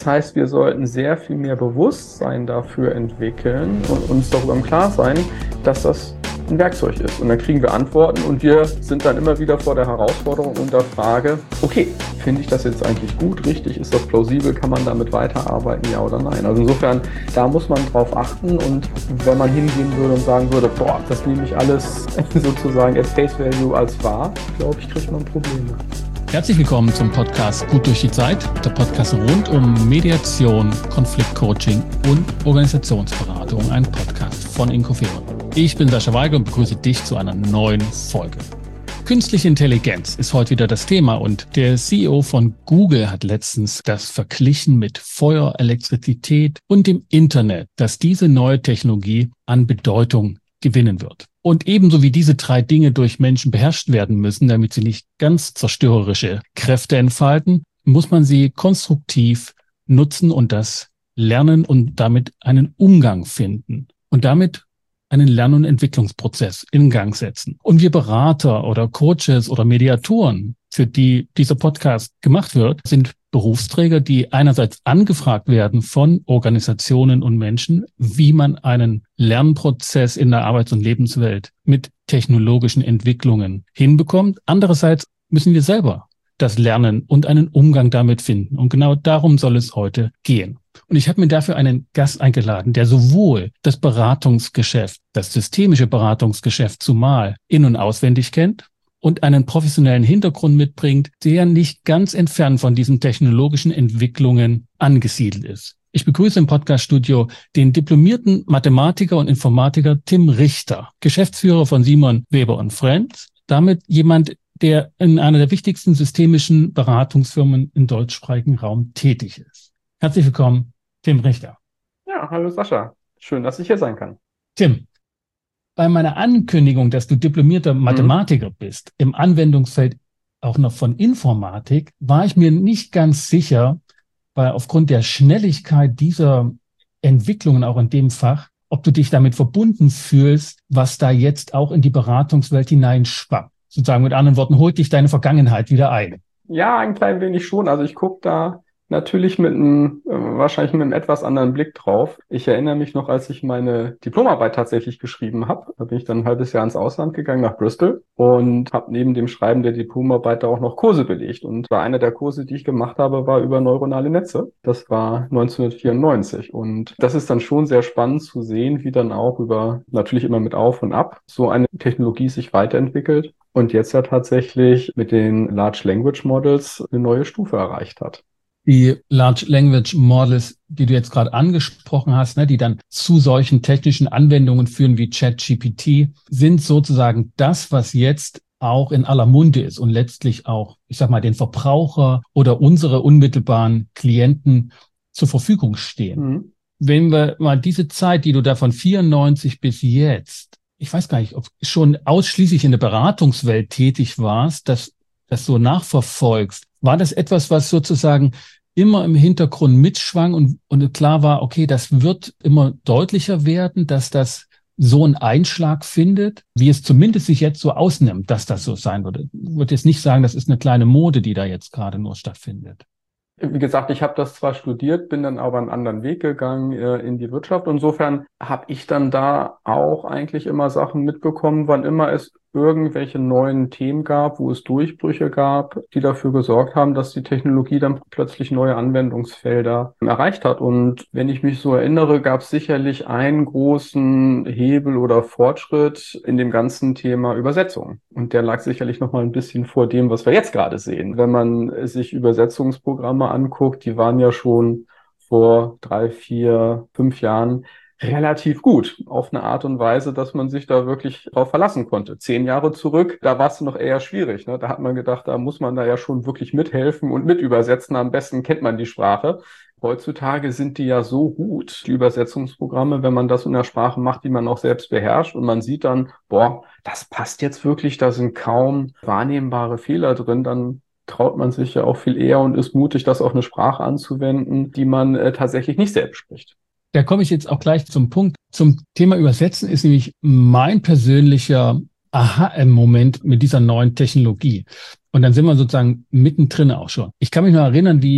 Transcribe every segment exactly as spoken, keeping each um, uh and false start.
Das heißt, wir sollten sehr viel mehr Bewusstsein dafür entwickeln und uns darüber im Klaren sein, dass das ein Werkzeug ist. Und dann kriegen wir Antworten und wir sind dann immer wieder vor der Herausforderung und der Frage, okay, finde ich das jetzt eigentlich gut, richtig, ist das plausibel, kann man damit weiterarbeiten, ja oder nein? Also insofern, da muss man drauf achten, und wenn man hingehen würde und sagen würde, boah, das nehme ich alles sozusagen at face value als wahr, glaube ich, kriegt man Probleme. Herzlich willkommen zum Podcast Gut durch die Zeit, der Podcast rund um Mediation, Konfliktcoaching und Organisationsberatung, ein Podcast von Incofero. Ich bin Sascha Weigel und begrüße dich zu einer neuen Folge. Künstliche Intelligenz ist heute wieder das Thema, und der C E O von Google hat letztens das verglichen mit Feuer, Elektrizität und dem Internet, dass diese neue Technologie an Bedeutung gewinnen wird. Und ebenso wie diese drei Dinge durch Menschen beherrscht werden müssen, damit sie nicht ganz zerstörerische Kräfte entfalten, muss man sie konstruktiv nutzen und das lernen und damit einen Umgang finden und damit einen Lern- und Entwicklungsprozess in Gang setzen. Und wir Berater oder Coaches oder Mediatoren, für die dieser Podcast gemacht wird, sind Berufsträger, die einerseits angefragt werden von Organisationen und Menschen, wie man einen Lernprozess in der Arbeits- und Lebenswelt mit technologischen Entwicklungen hinbekommt. Andererseits müssen wir selber das lernen und einen Umgang damit finden. Und genau darum soll es heute gehen. Und ich habe mir dafür einen Gast eingeladen, der sowohl das Beratungsgeschäft, das systemische Beratungsgeschäft zumal in- und auswendig kennt und einen professionellen Hintergrund mitbringt, der nicht ganz entfernt von diesen technologischen Entwicklungen angesiedelt ist. Ich begrüße im Podcaststudio den diplomierten Mathematiker und Informatiker Tim Richter, Geschäftsführer von Simon Weber und Friends, damit jemand, der in einer der wichtigsten systemischen Beratungsfirmen im deutschsprachigen Raum tätig ist. Herzlich willkommen, Tim Richter. Ja, hallo Sascha. Schön, dass ich hier sein kann. Tim, bei meiner Ankündigung, dass du diplomierter Mathematiker mhm. bist, im Anwendungsfeld auch noch von Informatik, war ich mir nicht ganz sicher, weil aufgrund der Schnelligkeit dieser Entwicklungen auch in dem Fach, ob du dich damit verbunden fühlst, was da jetzt auch in die Beratungswelt hineinschwappt. Sozusagen mit anderen Worten, holt dich deine Vergangenheit wieder ein. Ja, ein klein wenig schon. Also ich gucke da natürlich mit einem, äh, wahrscheinlich mit einem etwas anderen Blick drauf. Ich erinnere mich noch, als ich meine Diplomarbeit tatsächlich geschrieben habe. Da bin ich dann ein halbes Jahr ins Ausland gegangen, nach Bristol, und habe neben dem Schreiben der Diplomarbeit da auch noch Kurse belegt. Und bei einer der Kurse, die ich gemacht habe, war über neuronale Netze. Das war neunzehnhundertvierundneunzig. Und das ist dann schon sehr spannend zu sehen, wie dann auch über, natürlich immer mit Auf und Ab, so eine Technologie sich weiterentwickelt und jetzt ja tatsächlich mit den Large Language Models eine neue Stufe erreicht hat. Die Large Language Models, die du jetzt gerade angesprochen hast, ne, die dann zu solchen technischen Anwendungen führen wie ChatGPT, sind sozusagen das, was jetzt auch in aller Munde ist und letztlich auch, ich sag mal, den Verbraucher oder unsere unmittelbaren Klienten zur Verfügung stehen. Mhm. Wenn wir mal diese Zeit, die du da von vierundneunzig bis jetzt, ich weiß gar nicht, ob schon ausschließlich in der Beratungswelt tätig warst, dass das so nachverfolgst, war das etwas, was sozusagen immer im Hintergrund mitschwang und, und klar war, okay, das wird immer deutlicher werden, dass das so einen Einschlag findet, wie es zumindest sich jetzt so ausnimmt, dass das so sein würde. Ich würde jetzt nicht sagen, das ist eine kleine Mode, die da jetzt gerade nur stattfindet. Wie gesagt, ich habe das zwar studiert, bin dann aber einen anderen Weg gegangen äh, in die Wirtschaft. Insofern habe ich dann da auch eigentlich immer Sachen mitbekommen, wann immer es irgendwelche neuen Themen gab, wo es Durchbrüche gab, die dafür gesorgt haben, dass die Technologie dann plötzlich neue Anwendungsfelder erreicht hat. Und wenn ich mich so erinnere, gab es sicherlich einen großen Hebel oder Fortschritt in dem ganzen Thema Übersetzung. Und der lag sicherlich noch mal ein bisschen vor dem, was wir jetzt gerade sehen. Wenn man sich Übersetzungsprogramme anguckt, die waren ja schon vor drei, vier, fünf Jahren relativ gut, auf eine Art und Weise, dass man sich da wirklich drauf verlassen konnte. Zehn Jahre zurück, da war es noch eher schwierig. Ne? Da hat man gedacht, da muss man da ja schon wirklich mithelfen und mit übersetzen. Am besten kennt man die Sprache. Heutzutage sind die ja so gut, die Übersetzungsprogramme, wenn man das in der Sprache macht, die man auch selbst beherrscht, und man sieht dann, boah, das passt jetzt wirklich, da sind kaum wahrnehmbare Fehler drin, dann traut man sich ja auch viel eher und ist mutig, das auf eine Sprache anzuwenden, die man äh, tatsächlich nicht selbst spricht. Da komme ich jetzt auch gleich zum Punkt. Zum Thema Übersetzen ist nämlich mein persönlicher Aha-Moment mit dieser neuen Technologie. Und dann sind wir sozusagen mittendrin auch schon. Ich kann mich noch erinnern, wie ich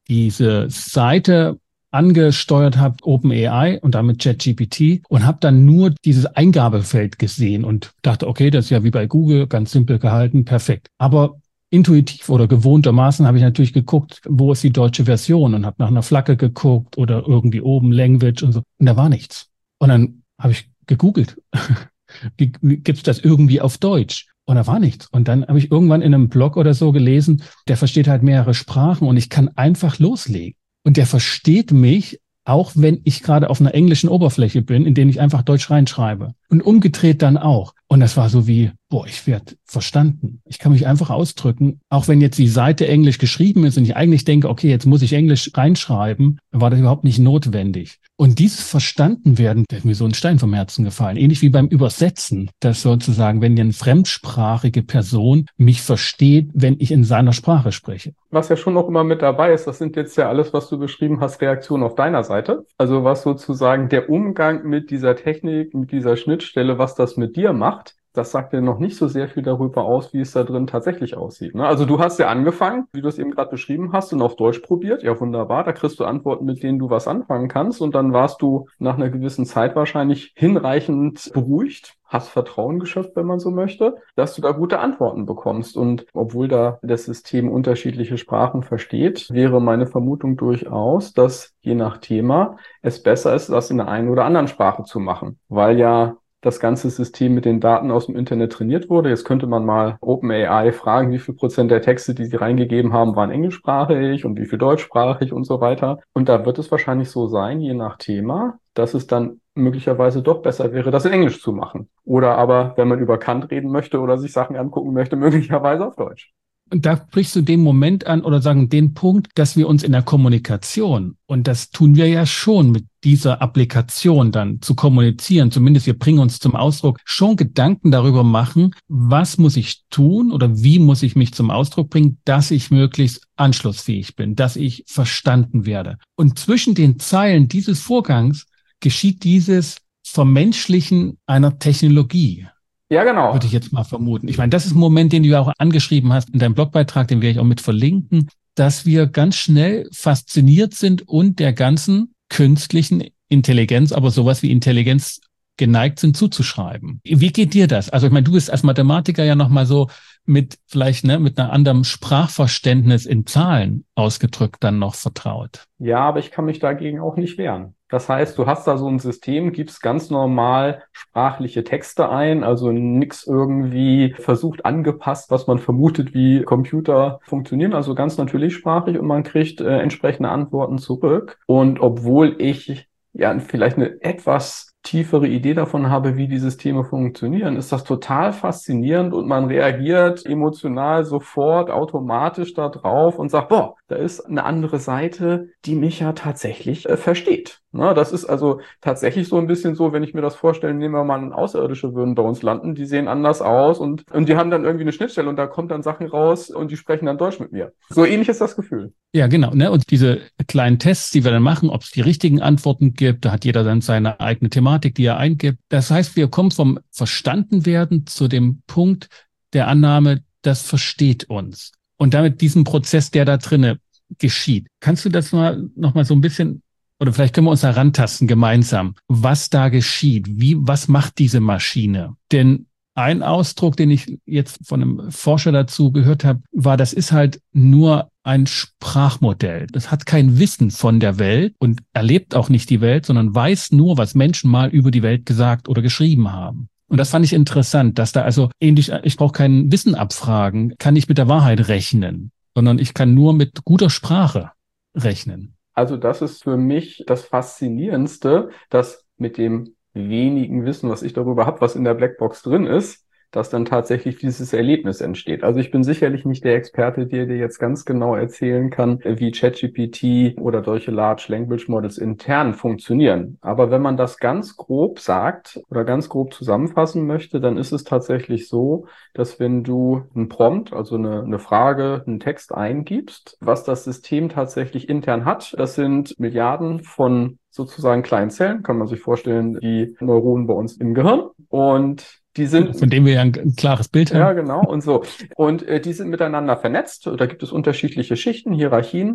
diese Seite angesteuert habe, OpenAI und damit ChatGPT, und habe dann nur dieses Eingabefeld gesehen und dachte, okay, das ist ja wie bei Google, ganz simpel gehalten, perfekt. Aber intuitiv oder gewohntermaßen habe ich natürlich geguckt, wo ist die deutsche Version, und habe nach einer Flagge geguckt oder irgendwie oben Language und so. Und da war nichts. Und dann habe ich gegoogelt. Gibt es das irgendwie auf Deutsch? Und da war nichts. Und dann habe ich irgendwann in einem Blog oder so gelesen, der versteht halt mehrere Sprachen und ich kann einfach loslegen. Und der versteht mich, auch wenn ich gerade auf einer englischen Oberfläche bin, in der ich einfach Deutsch reinschreibe. Und umgedreht dann auch. Und das war so wie, boah, ich werde verstanden. Ich kann mich einfach ausdrücken. Auch wenn jetzt die Seite Englisch geschrieben ist und ich eigentlich denke, okay, jetzt muss ich Englisch reinschreiben, war das überhaupt nicht notwendig. Und dieses Verstandenwerden, da ist mir so ein Stein vom Herzen gefallen. Ähnlich wie beim Übersetzen, dass sozusagen, wenn eine fremdsprachige Person mich versteht, wenn ich in seiner Sprache spreche. Was ja schon noch immer mit dabei ist, das sind jetzt ja alles, was du beschrieben hast, Reaktionen auf deiner Seite. Also was sozusagen der Umgang mit dieser Technik, mit dieser Schnittstelle, was das mit dir macht, das sagt ja noch nicht so sehr viel darüber aus, wie es da drin tatsächlich aussieht. Ne? Also du hast ja angefangen, wie du es eben gerade beschrieben hast, und auf Deutsch probiert. Ja, wunderbar. Da kriegst du Antworten, mit denen du was anfangen kannst. Und dann warst du nach einer gewissen Zeit wahrscheinlich hinreichend beruhigt, hast Vertrauen geschöpft, wenn man so möchte, dass du da gute Antworten bekommst. Und obwohl da das System unterschiedliche Sprachen versteht, wäre meine Vermutung durchaus, dass je nach Thema es besser ist, das in der einen oder anderen Sprache zu machen. Weil ja das ganze System mit den Daten aus dem Internet trainiert wurde. Jetzt könnte man mal OpenAI fragen, wie viel Prozent der Texte, die sie reingegeben haben, waren englischsprachig und wie viel deutschsprachig und so weiter. Und da wird es wahrscheinlich so sein, je nach Thema, dass es dann möglicherweise doch besser wäre, das in Englisch zu machen. Oder aber, wenn man über Kant reden möchte oder sich Sachen angucken möchte, möglicherweise auf Deutsch. Und da sprichst du den Moment an oder sagen den Punkt, dass wir uns in der Kommunikation, und das tun wir ja schon mit dieser Applikation dann zu kommunizieren, zumindest wir bringen uns zum Ausdruck, schon Gedanken darüber machen, was muss ich tun oder wie muss ich mich zum Ausdruck bringen, dass ich möglichst anschlussfähig bin, dass ich verstanden werde. Und zwischen den Zeilen dieses Vorgangs geschieht dieses Vermenschlichen einer Technologie. Ja, genau. Würde ich jetzt mal vermuten. Ich meine, das ist ein Moment, den du ja auch angeschrieben hast in deinem Blogbeitrag, den werde ich auch mit verlinken, dass wir ganz schnell fasziniert sind und der ganzen künstlichen Intelligenz, aber sowas wie Intelligenz geneigt sind zuzuschreiben. Wie geht dir das? Also ich meine, du bist als Mathematiker ja nochmal so mit vielleicht ne, mit einer anderen Sprachverständnis in Zahlen ausgedrückt dann noch vertraut. Ja, aber ich kann mich dagegen auch nicht wehren. Das heißt, du hast da so ein System, gibst ganz normal sprachliche Texte ein, also nix irgendwie versucht angepasst, was man vermutet, wie Computer funktionieren, also ganz natürlichsprachig, und man kriegt äh, entsprechende Antworten zurück. Und obwohl ich ja vielleicht eine etwas tiefere Idee davon habe, wie die Systeme funktionieren, ist das total faszinierend und man reagiert emotional sofort automatisch da drauf und sagt, boah, da ist eine andere Seite, die mich ja tatsächlich äh, versteht. Na, das ist also tatsächlich so ein bisschen so, wenn ich mir das vorstelle, nehmen wir mal an, Außerirdische würden bei uns landen, die sehen anders aus und, und die haben dann irgendwie eine Schnittstelle und da kommt dann Sachen raus und die sprechen dann Deutsch mit mir. So ähnlich ist das Gefühl. Ja, genau. Ne? Und diese kleinen Tests, die wir dann machen, ob es die richtigen Antworten gibt, da hat jeder dann seine eigene Thematik, die er eingibt. Das heißt, wir kommen vom Verstandenwerden zu dem Punkt der Annahme, das versteht uns. Und damit diesen Prozess, der da drinne geschieht. Kannst du das mal noch mal so ein bisschen, oder vielleicht können wir uns herantasten gemeinsam, was da geschieht? Wie, was macht diese Maschine? Denn ein Ausdruck, den ich jetzt von einem Forscher dazu gehört habe, war, das ist halt nur ein Sprachmodell. Das hat kein Wissen von der Welt und erlebt auch nicht die Welt, sondern weiß nur, was Menschen mal über die Welt gesagt oder geschrieben haben. Und das fand ich interessant, dass da also ähnlich, ich brauche kein Wissen abfragen, kann nicht mit der Wahrheit rechnen, sondern ich kann nur mit guter Sprache rechnen. Also das ist für mich das Faszinierendste, dass mit dem wenigen Wissen, was ich darüber habe, was in der Blackbox drin ist, dass dann tatsächlich dieses Erlebnis entsteht. Also ich bin sicherlich nicht der Experte, der dir jetzt ganz genau erzählen kann, wie ChatGPT oder solche Large Language Models intern funktionieren. Aber wenn man das ganz grob sagt oder ganz grob zusammenfassen möchte, dann ist es tatsächlich so, dass wenn du einen Prompt, also eine, eine Frage, einen Text eingibst, was das System tatsächlich intern hat, das sind Milliarden von sozusagen kleinen Zellen, kann man sich vorstellen, die Neuronen bei uns im Gehirn. Und die sind, von dem wir ja ein, ein klares Bild haben. Ja, genau, und so. Und äh, die sind miteinander vernetzt. Da gibt es unterschiedliche Schichten, Hierarchien.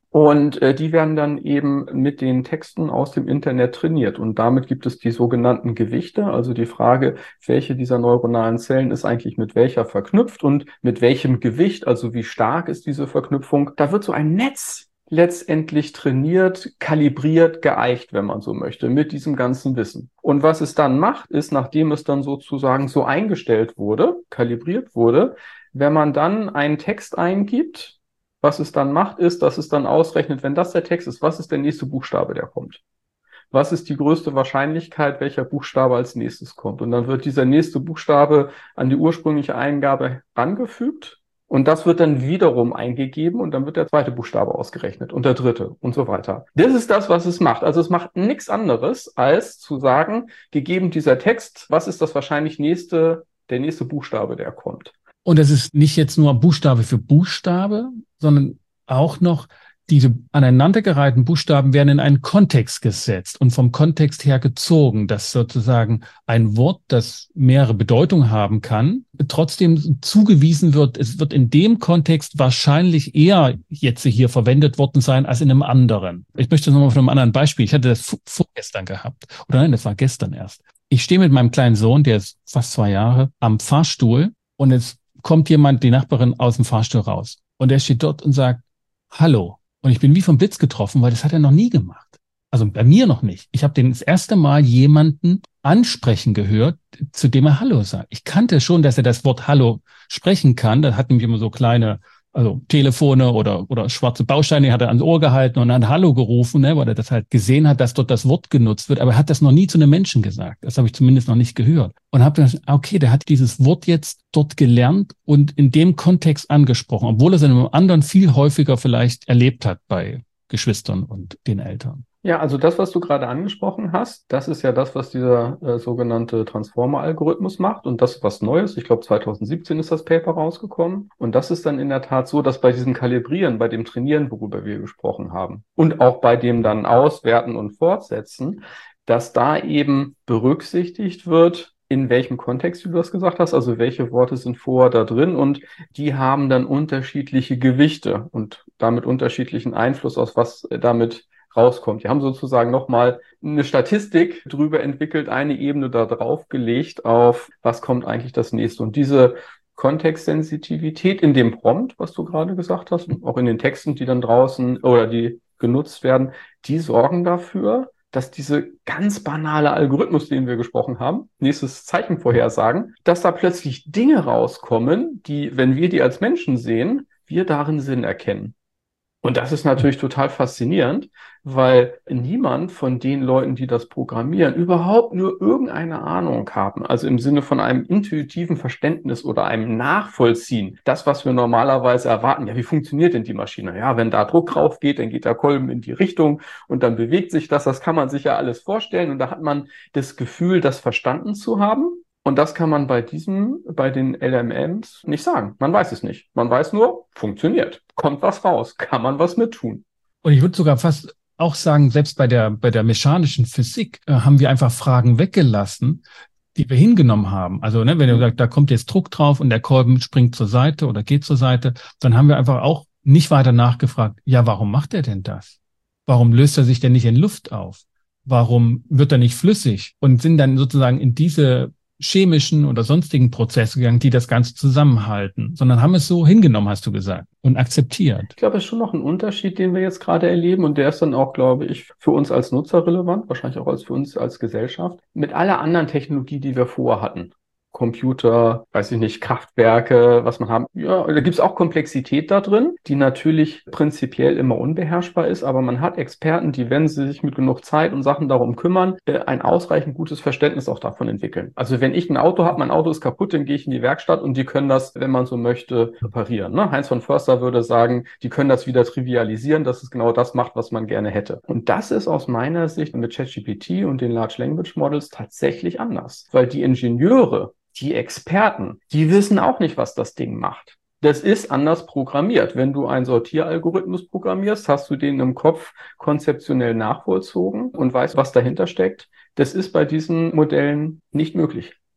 Und äh, die werden dann eben mit den Texten aus dem Internet trainiert. Und damit gibt es die sogenannten Gewichte, also die Frage, welche dieser neuronalen Zellen ist eigentlich mit welcher verknüpft und mit welchem Gewicht, also wie stark ist diese Verknüpfung. Da wird so ein Netz letztendlich trainiert, kalibriert, geeicht, wenn man so möchte, mit diesem ganzen Wissen. Und was es dann macht, ist, nachdem es dann sozusagen so eingestellt wurde, kalibriert wurde, wenn man dann einen Text eingibt, was es dann macht, ist, dass es dann ausrechnet, wenn das der Text ist, was ist der nächste Buchstabe, der kommt? Was ist die größte Wahrscheinlichkeit, welcher Buchstabe als nächstes kommt? Und dann wird dieser nächste Buchstabe an die ursprüngliche Eingabe rangefügt. Und das wird dann wiederum eingegeben und dann wird der zweite Buchstabe ausgerechnet und der dritte und so weiter. Das ist das, was es macht. Also es macht nichts anderes, als zu sagen, gegeben dieser Text, was ist das wahrscheinlich nächste, der nächste Buchstabe, der kommt. Und das ist nicht jetzt nur Buchstabe für Buchstabe, sondern auch noch diese aneinandergereihten Buchstaben werden in einen Kontext gesetzt und vom Kontext her gezogen, dass sozusagen ein Wort, das mehrere Bedeutungen haben kann, trotzdem zugewiesen wird, es wird in dem Kontext wahrscheinlich eher jetzt hier verwendet worden sein als in einem anderen. Ich möchte das nochmal von einem anderen Beispiel. Ich hatte das vorgestern gehabt. Oder nein, das war gestern erst. Ich stehe mit meinem kleinen Sohn, der ist fast zwei Jahre, am Fahrstuhl und es kommt jemand, die Nachbarin, aus dem Fahrstuhl raus. Und er steht dort und sagt, hallo. Und ich bin wie vom Blitz getroffen, weil das hat er noch nie gemacht. Also bei mir noch nicht. Ich habe den das erste Mal jemanden ansprechen gehört, zu dem er Hallo sagt. Ich kannte schon, dass er das Wort Hallo sprechen kann. Da hat nämlich immer so kleine, also Telefone oder oder schwarze Bausteine, die hat er ans Ohr gehalten und hat Hallo gerufen, ne, weil er das halt gesehen hat, dass dort das Wort genutzt wird. Aber er hat das noch nie zu einem Menschen gesagt. Das habe ich zumindest noch nicht gehört. Und habe dann, okay, der hat dieses Wort jetzt dort gelernt und in dem Kontext angesprochen, obwohl er es in einem anderen viel häufiger vielleicht erlebt hat bei Geschwistern und den Eltern. Ja, also das, was du gerade angesprochen hast, das ist ja das, was dieser äh, sogenannte Transformer-Algorithmus macht. Und das ist was Neues. Ich glaube, zwanzig siebzehn ist das Paper rausgekommen. Und das ist dann in der Tat so, dass bei diesem Kalibrieren, bei dem Trainieren, worüber wir gesprochen haben, und auch bei dem dann Auswerten und Fortsetzen, dass da eben berücksichtigt wird, in welchem Kontext, wie du das gesagt hast, also welche Worte sind vorher da drin und die haben dann unterschiedliche Gewichte und damit unterschiedlichen Einfluss, aus was damit rauskommt. Die haben sozusagen nochmal eine Statistik drüber entwickelt, eine Ebene da drauf gelegt auf, was kommt eigentlich das nächste. Und diese Kontextsensitivität in dem Prompt, was du gerade gesagt hast, und auch in den Texten, die dann draußen oder die genutzt werden, die sorgen dafür, dass diese ganz banale Algorithmus, den wir gesprochen haben, nächstes Zeichen vorhersagen, dass da plötzlich Dinge rauskommen, die, wenn wir die als Menschen sehen, wir darin Sinn erkennen. Und das ist natürlich total faszinierend, weil niemand von den Leuten, die das programmieren, überhaupt nur irgendeine Ahnung haben. Also im Sinne von einem intuitiven Verständnis oder einem Nachvollziehen. Das, was wir normalerweise erwarten. Ja, wie funktioniert denn die Maschine? Ja, wenn da Druck drauf geht, dann geht der Kolben in die Richtung und dann bewegt sich das. Das kann man sich ja alles vorstellen. Und da hat man das Gefühl, das verstanden zu haben. Und das kann man bei diesem, bei den L M Ms nicht sagen. Man weiß es nicht. Man weiß nur, funktioniert. Kommt was raus. Kann man was mit tun. Und ich würde sogar fast auch sagen, selbst bei der, bei der mechanischen Physik äh, haben wir einfach Fragen weggelassen, die wir hingenommen haben. Also, ne, wenn ihr sagt, da kommt jetzt Druck drauf und der Kolben springt zur Seite oder geht zur Seite, dann haben wir einfach auch nicht weiter nachgefragt, ja, warum macht er denn das? Warum löst er sich denn nicht in Luft auf? Warum wird er nicht flüssig? Und sind dann sozusagen in diese chemischen oder sonstigen Prozesse gegangen, die das Ganze zusammenhalten, sondern haben es so hingenommen, hast du gesagt, und akzeptiert. Ich glaube, es ist schon noch ein Unterschied, den wir jetzt gerade erleben und der ist dann auch, glaube ich, für uns als Nutzer relevant, wahrscheinlich auch als für uns als Gesellschaft, mit aller anderen Technologie, die wir vorher hatten. Computer, weiß ich nicht, Kraftwerke, was man haben. Ja, da gibt's auch Komplexität da drin, die natürlich prinzipiell immer unbeherrschbar ist, aber man hat Experten, die, wenn sie sich mit genug Zeit und Sachen darum kümmern, ein ausreichend gutes Verständnis auch davon entwickeln. Also wenn ich ein Auto habe, mein Auto ist kaputt, dann gehe ich in die Werkstatt und die können das, wenn man so möchte, reparieren. Ne? Heinz von Förster würde sagen, die können das wieder trivialisieren, dass es genau das macht, was man gerne hätte. Und das ist aus meiner Sicht mit ChatGPT und den Large Language Models tatsächlich anders, weil die Ingenieure, die Experten, die wissen auch nicht, was das Ding macht. Das ist anders programmiert. Wenn du einen Sortieralgorithmus programmierst, hast du den im Kopf konzeptionell nachvollzogen und weißt, was dahinter steckt. Das ist bei diesen Modellen nicht möglich.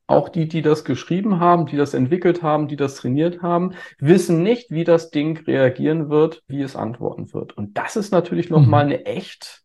Auch die, die das geschrieben haben, die das entwickelt haben, die das trainiert haben, wissen nicht, wie das Ding reagieren wird, wie es antworten wird. Und das ist natürlich nochmal eine echt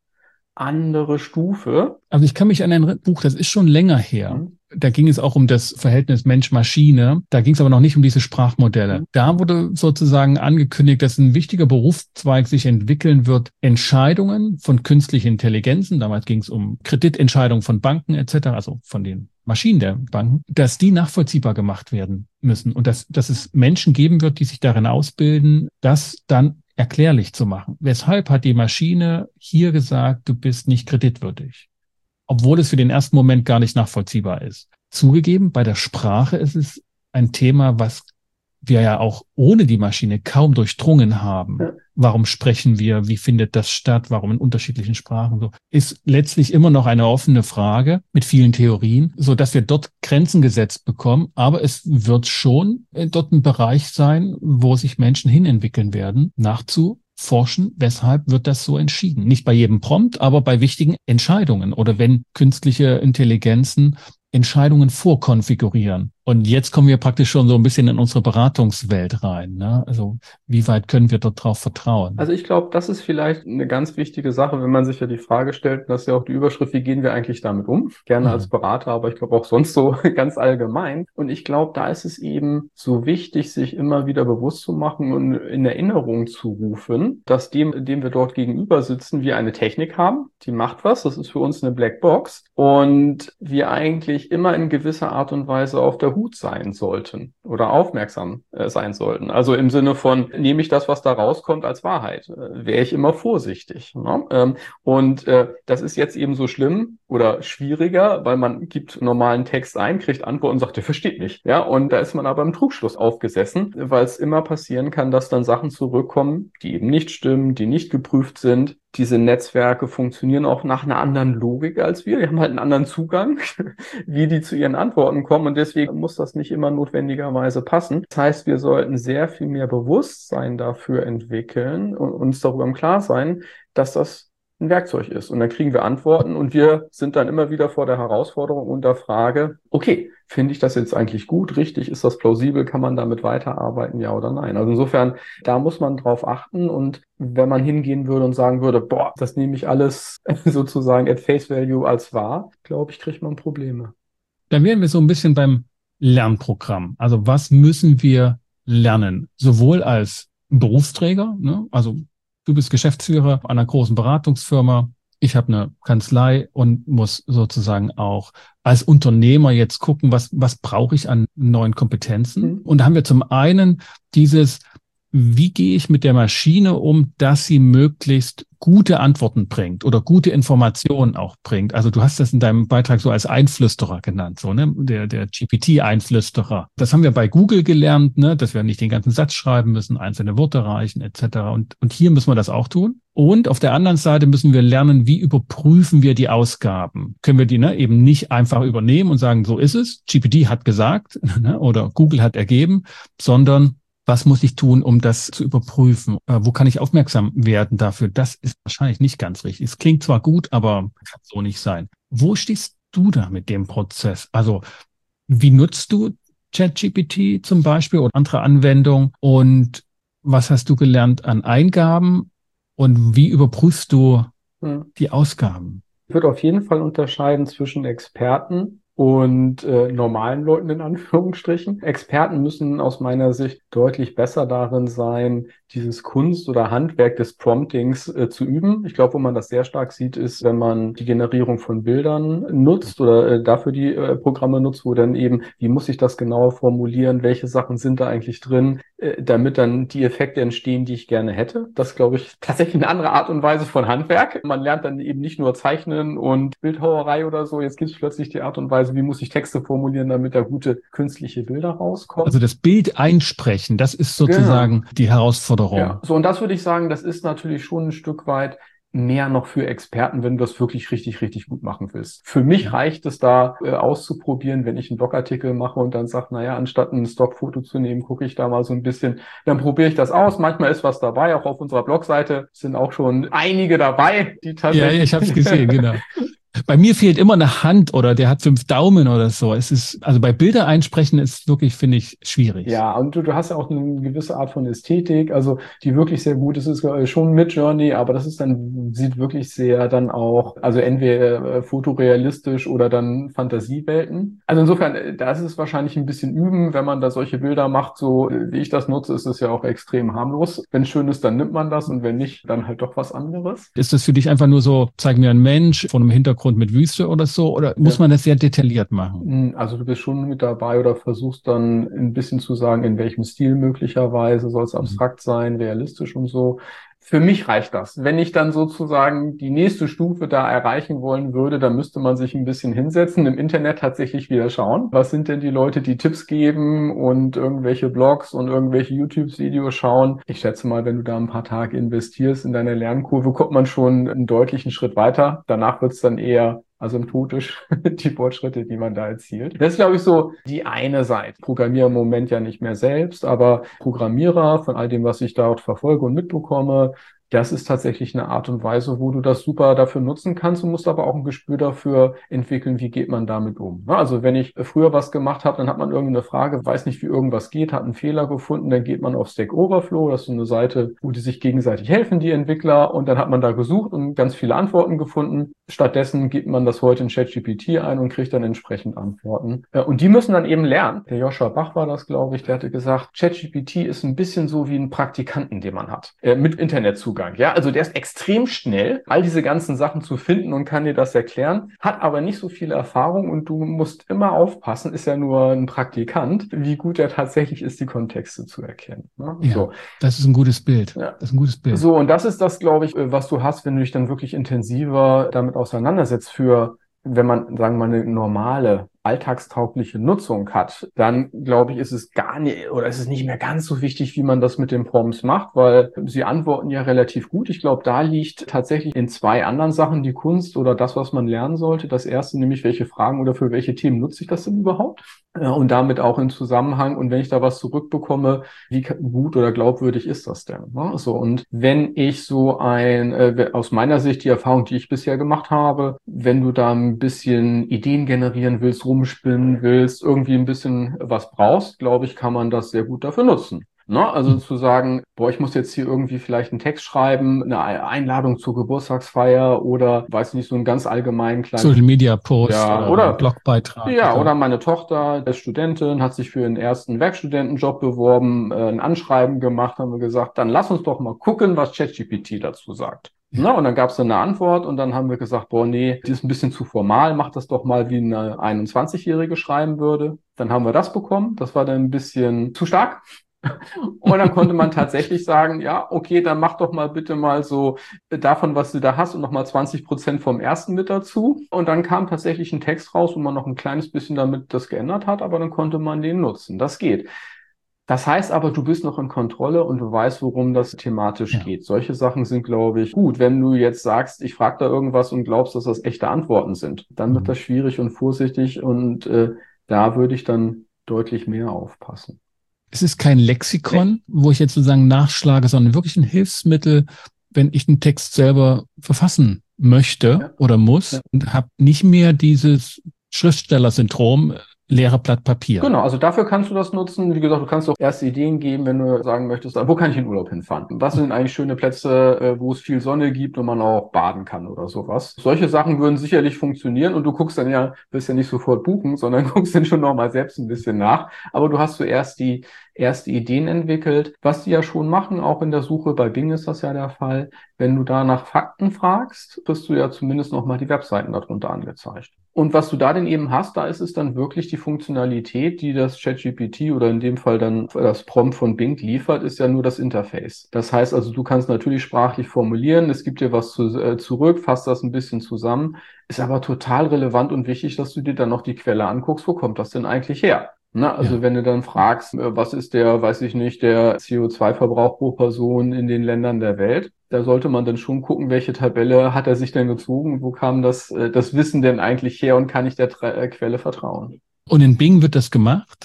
andere Stufe. Also ich kann mich an ein Buch, das ist schon länger her. Mhm. Da ging es auch um das Verhältnis Mensch-Maschine. Da ging es aber noch nicht um diese Sprachmodelle. Mhm. Da wurde sozusagen angekündigt, dass ein wichtiger Berufszweig sich entwickeln wird. Entscheidungen von künstlichen Intelligenzen, damals ging es um Kreditentscheidungen von Banken et cetera, also von den Maschinen der Banken, dass die nachvollziehbar gemacht werden müssen und dass, dass es Menschen geben wird, die sich darin ausbilden, das dann erklärlich zu machen. Weshalb hat die Maschine hier gesagt, du bist nicht kreditwürdig? Obwohl es für den ersten Moment gar nicht nachvollziehbar ist. Zugegeben, bei der Sprache ist es ein Thema, was wir ja auch ohne die Maschine kaum durchdrungen haben. Ja. Warum sprechen wir? Wie findet das statt? Warum in unterschiedlichen Sprachen? So ist letztlich immer noch eine offene Frage mit vielen Theorien, so dass wir dort Grenzen gesetzt bekommen. Aber es wird schon dort ein Bereich sein, wo sich Menschen hinentwickeln werden, nachzuforschen. Weshalb wird das so entschieden? Nicht bei jedem Prompt, aber bei wichtigen Entscheidungen oder wenn künstliche Intelligenzen Entscheidungen vorkonfigurieren. Und jetzt kommen wir praktisch schon so ein bisschen in unsere Beratungswelt rein, ne? Also wie weit können wir dort drauf vertrauen? Also ich glaube, das ist vielleicht eine ganz wichtige Sache, wenn man sich ja die Frage stellt, das ist ja auch die Überschrift, wie gehen wir eigentlich damit um? Gerne mhm. als Berater, aber ich glaube auch sonst so ganz allgemein. Und ich glaube, da ist es eben so wichtig, sich immer wieder bewusst zu machen und in Erinnerung zu rufen, dass dem, dem wir dort gegenüber sitzen, wir eine Technik haben, die macht was, das ist für uns eine Blackbox und wir eigentlich immer in gewisser Art und Weise auf der Hut sein sollten oder aufmerksam äh, sein sollten. Also im Sinne von, nehme ich das, was da rauskommt, als Wahrheit, äh, wäre ich immer vorsichtig. Ne? Ähm, und äh, das ist jetzt eben so schlimm oder schwieriger, weil man gibt normalen Text ein, kriegt Antwort und sagt, der versteht nicht. Ja, und da ist man aber im Trugschluss aufgesessen, weil es immer passieren kann, dass dann Sachen zurückkommen, die eben nicht stimmen, die nicht geprüft sind. Diese Netzwerke funktionieren auch nach einer anderen Logik als wir. Die haben halt einen anderen Zugang, wie die zu ihren Antworten kommen. Und deswegen muss das nicht immer notwendigerweise passen. Das heißt, wir sollten sehr viel mehr Bewusstsein dafür entwickeln und uns darüber im Klaren sein, dass das ein Werkzeug ist. Und dann kriegen wir Antworten und wir sind dann immer wieder vor der Herausforderung und der Frage, okay, finde ich das jetzt eigentlich gut, richtig, ist das plausibel, kann man damit weiterarbeiten, ja oder nein? Also insofern, da muss man drauf achten und wenn man hingehen würde und sagen würde, boah, das nehme ich alles sozusagen at face value als wahr, glaube ich, kriegt man Probleme. Dann wären wir so ein bisschen beim Lernprogramm. Also was müssen wir lernen? Sowohl als Berufsträger, ne? Also du bist Geschäftsführer einer großen Beratungsfirma. Ich habe eine Kanzlei und muss sozusagen auch als Unternehmer jetzt gucken, was, was brauche ich an neuen Kompetenzen. Mhm. Und da haben wir zum einen dieses, wie gehe ich mit der Maschine um, dass sie möglichst gute Antworten bringt oder gute Informationen auch bringt. Also du hast das in deinem Beitrag so als Einflüsterer genannt, so, ne, der, der G P T-Einflüsterer. Das haben wir bei Google gelernt, ne, dass wir nicht den ganzen Satz schreiben müssen, einzelne Worte reichen, et cetera. Und, und hier müssen wir das auch tun. Und auf der anderen Seite müssen wir lernen, wie überprüfen wir die Ausgaben? Können wir die, ne, eben nicht einfach übernehmen und sagen, so ist es, G P T hat gesagt, ne, oder Google hat ergeben, sondern was muss ich tun, um das zu überprüfen? Äh, wo kann ich aufmerksam werden dafür? Das ist wahrscheinlich nicht ganz richtig. Es klingt zwar gut, aber kann so nicht sein. Wo stehst du da mit dem Prozess? Also wie nutzt du ChatGPT zum Beispiel oder andere Anwendungen? Und was hast du gelernt an Eingaben? Und wie überprüfst du hm. die Ausgaben? Ich würde auf jeden Fall unterscheiden zwischen Experten und äh, normalen Leuten in Anführungsstrichen. Experten müssen aus meiner Sicht deutlich besser darin sein, dieses Kunst oder Handwerk des Promptings äh, zu üben. Ich glaube, wo man das sehr stark sieht, ist, wenn man die Generierung von Bildern nutzt oder äh, dafür die äh, Programme nutzt, wo dann eben, wie muss ich das genauer formulieren, welche Sachen sind da eigentlich drin, äh, damit dann die Effekte entstehen, die ich gerne hätte. Das, glaube ich, tatsächlich eine andere Art und Weise von Handwerk. Man lernt dann eben nicht nur Zeichnen und Bildhauerei oder so. Jetzt gibt es plötzlich die Art und Weise, wie muss ich Texte formulieren, damit da gute künstliche Bilder rauskommen. Also das Bild einsprechen, das ist sozusagen genau die Herausforderung. Ja. So, und das würde ich sagen, das ist natürlich schon ein Stück weit mehr noch für Experten, wenn du das wirklich richtig, richtig gut machen willst. Für mich ja. reicht es da äh, auszuprobieren, wenn ich einen Blogartikel mache und dann sage, naja, anstatt ein Stockfoto zu nehmen, gucke ich da mal so ein bisschen, dann probiere ich das aus. Manchmal ist was dabei, auch auf unserer Blogseite sind auch schon einige dabei, die tatsächlich... Ja, ich habe es gesehen, genau. Bei mir fehlt immer eine Hand oder der hat fünf Daumen oder so. Es ist, also bei Bilder einsprechen ist wirklich, finde ich, schwierig. Ja, und du, du hast ja auch eine gewisse Art von Ästhetik, also die wirklich sehr gut ist, ist äh, schon Midjourney, aber das ist dann, sieht wirklich sehr dann auch, also entweder äh, fotorealistisch oder dann Fantasiewelten. Also insofern, äh, da ist es wahrscheinlich ein bisschen üben, wenn man da solche Bilder macht, so äh, wie ich das nutze, ist es ja auch extrem harmlos. Wenn es schön ist, dann nimmt man das und wenn nicht, dann halt doch was anderes. Ist das für dich einfach nur so, zeig mir einen Mensch vor einem Hintergrund mit Wüste oder so, oder muss Ja. man das sehr detailliert machen? Also du bist schon mit dabei oder versuchst dann ein bisschen zu sagen, in welchem Stil möglicherweise, soll es abstrakt sein, realistisch und so. Für mich reicht das. Wenn ich dann sozusagen die nächste Stufe da erreichen wollen würde, dann müsste man sich ein bisschen hinsetzen, im Internet tatsächlich wieder schauen. Was sind denn die Leute, die Tipps geben und irgendwelche Blogs und irgendwelche YouTube-Videos schauen? Ich schätze mal, wenn du da ein paar Tage investierst in deine Lernkurve, kommt man schon einen deutlichen Schritt weiter. Danach wird es dann eher asymptotisch, die Fortschritte, die man da erzielt. Das ist, glaube ich, so die eine Seite. Ich programmiere im Moment ja nicht mehr selbst, aber Programmierer, von all dem, was ich dort verfolge und mitbekomme, das ist tatsächlich eine Art und Weise, wo du das super dafür nutzen kannst. Du musst aber auch ein Gespür dafür entwickeln, wie geht man damit um. Also wenn ich früher was gemacht habe, dann hat man irgendeine Frage, weiß nicht, wie irgendwas geht, hat einen Fehler gefunden, dann geht man auf Stack Overflow, das ist so eine Seite, wo die sich gegenseitig helfen, die Entwickler, und dann hat man da gesucht und ganz viele Antworten gefunden. Stattdessen gibt man das heute in ChatGPT ein und kriegt dann entsprechend Antworten. Und die müssen dann eben lernen. Der Joshua Bach war das, glaube ich, der hatte gesagt, ChatGPT ist ein bisschen so wie ein Praktikanten, den man hat, mit Internetzugang. Ja, also der ist extrem schnell, all diese ganzen Sachen zu finden und kann dir das erklären, hat aber nicht so viel Erfahrung und du musst immer aufpassen, ist ja nur ein Praktikant, wie gut er tatsächlich ist, die Kontexte zu erkennen. Ne? Ja, so. Das ist ein gutes Bild. Ja. Das ist ein gutes Bild. So, und das ist das, glaube ich, was du hast, wenn du dich dann wirklich intensiver damit auseinandersetzt für, wenn man, sagen wir mal, eine normale alltagstaugliche Nutzung hat, dann glaube ich, ist es gar nicht oder ist es nicht mehr ganz so wichtig, wie man das mit den Prompts macht, weil sie antworten ja relativ gut. Ich glaube, da liegt tatsächlich in zwei anderen Sachen die Kunst oder das, was man lernen sollte. Das erste, nämlich welche Fragen oder für welche Themen nutze ich das denn überhaupt? Und damit auch in Zusammenhang. Und wenn ich da was zurückbekomme, wie gut oder glaubwürdig ist das denn? So, und wenn ich so ein, äh, aus meiner Sicht die Erfahrung, die ich bisher gemacht habe, wenn du da ein bisschen Ideen generieren willst, rumspinnen willst, irgendwie ein bisschen was brauchst, glaube ich, kann man das sehr gut dafür nutzen. Ne? Also zu sagen, boah, ich muss jetzt hier irgendwie vielleicht einen Text schreiben, eine Einladung zur Geburtstagsfeier oder, weiß nicht, so einen ganz allgemeinen kleinen Social Media Post ja, oder, oder oder Blogbeitrag. Ja, oder meine Tochter, der Studentin, hat sich für ihren ersten Werkstudentenjob beworben, äh, ein Anschreiben gemacht, haben wir gesagt, dann lass uns doch mal gucken, was ChatGPT dazu sagt. Ja. Na, und dann gab es eine Antwort und dann haben wir gesagt, boah, nee, die ist ein bisschen zu formal, mach das doch mal, wie eine einundzwanzigjährige schreiben würde. Dann haben wir das bekommen, das war dann ein bisschen zu stark. Und dann konnte man tatsächlich sagen, ja, okay, dann mach doch mal bitte mal so davon, was du da hast und nochmal zwanzig Prozent vom ersten mit dazu. Und dann kam tatsächlich ein Text raus, wo man noch ein kleines bisschen damit das geändert hat, aber dann konnte man den nutzen. Das geht. Das heißt aber, du bist noch in Kontrolle und du weißt, worum das thematisch ja. geht. Solche Sachen sind, glaube ich, gut. Wenn du jetzt sagst, ich frage da irgendwas und glaubst, dass das echte Antworten sind, dann mhm. wird das schwierig und vorsichtig und äh, da würde ich dann deutlich mehr aufpassen. Es ist kein Lexikon, nee. wo ich jetzt sozusagen nachschlage, sondern wirklich ein Hilfsmittel, wenn ich einen Text selber verfassen möchte ja. oder muss ja. und habe nicht mehr dieses Schriftsteller-Syndrom, leere Blatt Papier. Genau, also dafür kannst du das nutzen. Wie gesagt, du kannst auch erste Ideen geben, wenn du sagen möchtest, wo kann ich in Urlaub hinfahren? Was sind eigentlich schöne Plätze, wo es viel Sonne gibt und man auch baden kann oder sowas? Solche Sachen würden sicherlich funktionieren und du guckst dann ja, willst ja nicht sofort buchen, sondern guckst dann schon nochmal selbst ein bisschen nach. Aber du hast zuerst die erste Ideen entwickelt, was die ja schon machen, auch in der Suche, bei Bing ist das ja der Fall. Wenn du da nach Fakten fragst, kriegst du ja zumindest nochmal die Webseiten darunter angezeigt. Und was du da denn eben hast, da ist es dann wirklich die Funktionalität, die das ChatGPT oder in dem Fall dann das Prompt von Bing liefert, ist ja nur das Interface. Das heißt also, du kannst natürlich sprachlich formulieren, es gibt dir was zu, äh, zurück, fasst das ein bisschen zusammen, ist aber total relevant und wichtig, dass du dir dann noch die Quelle anguckst, wo kommt das denn eigentlich her? Na, also ja. wenn du dann fragst, was ist der, weiß ich nicht, der C O zwei Verbrauch pro Person in den Ländern der Welt, da sollte man dann schon gucken, welche Tabelle hat er sich denn gezogen, wo kam das, das Wissen denn eigentlich her und kann ich der Tra- Quelle vertrauen? Und in Bing wird das gemacht?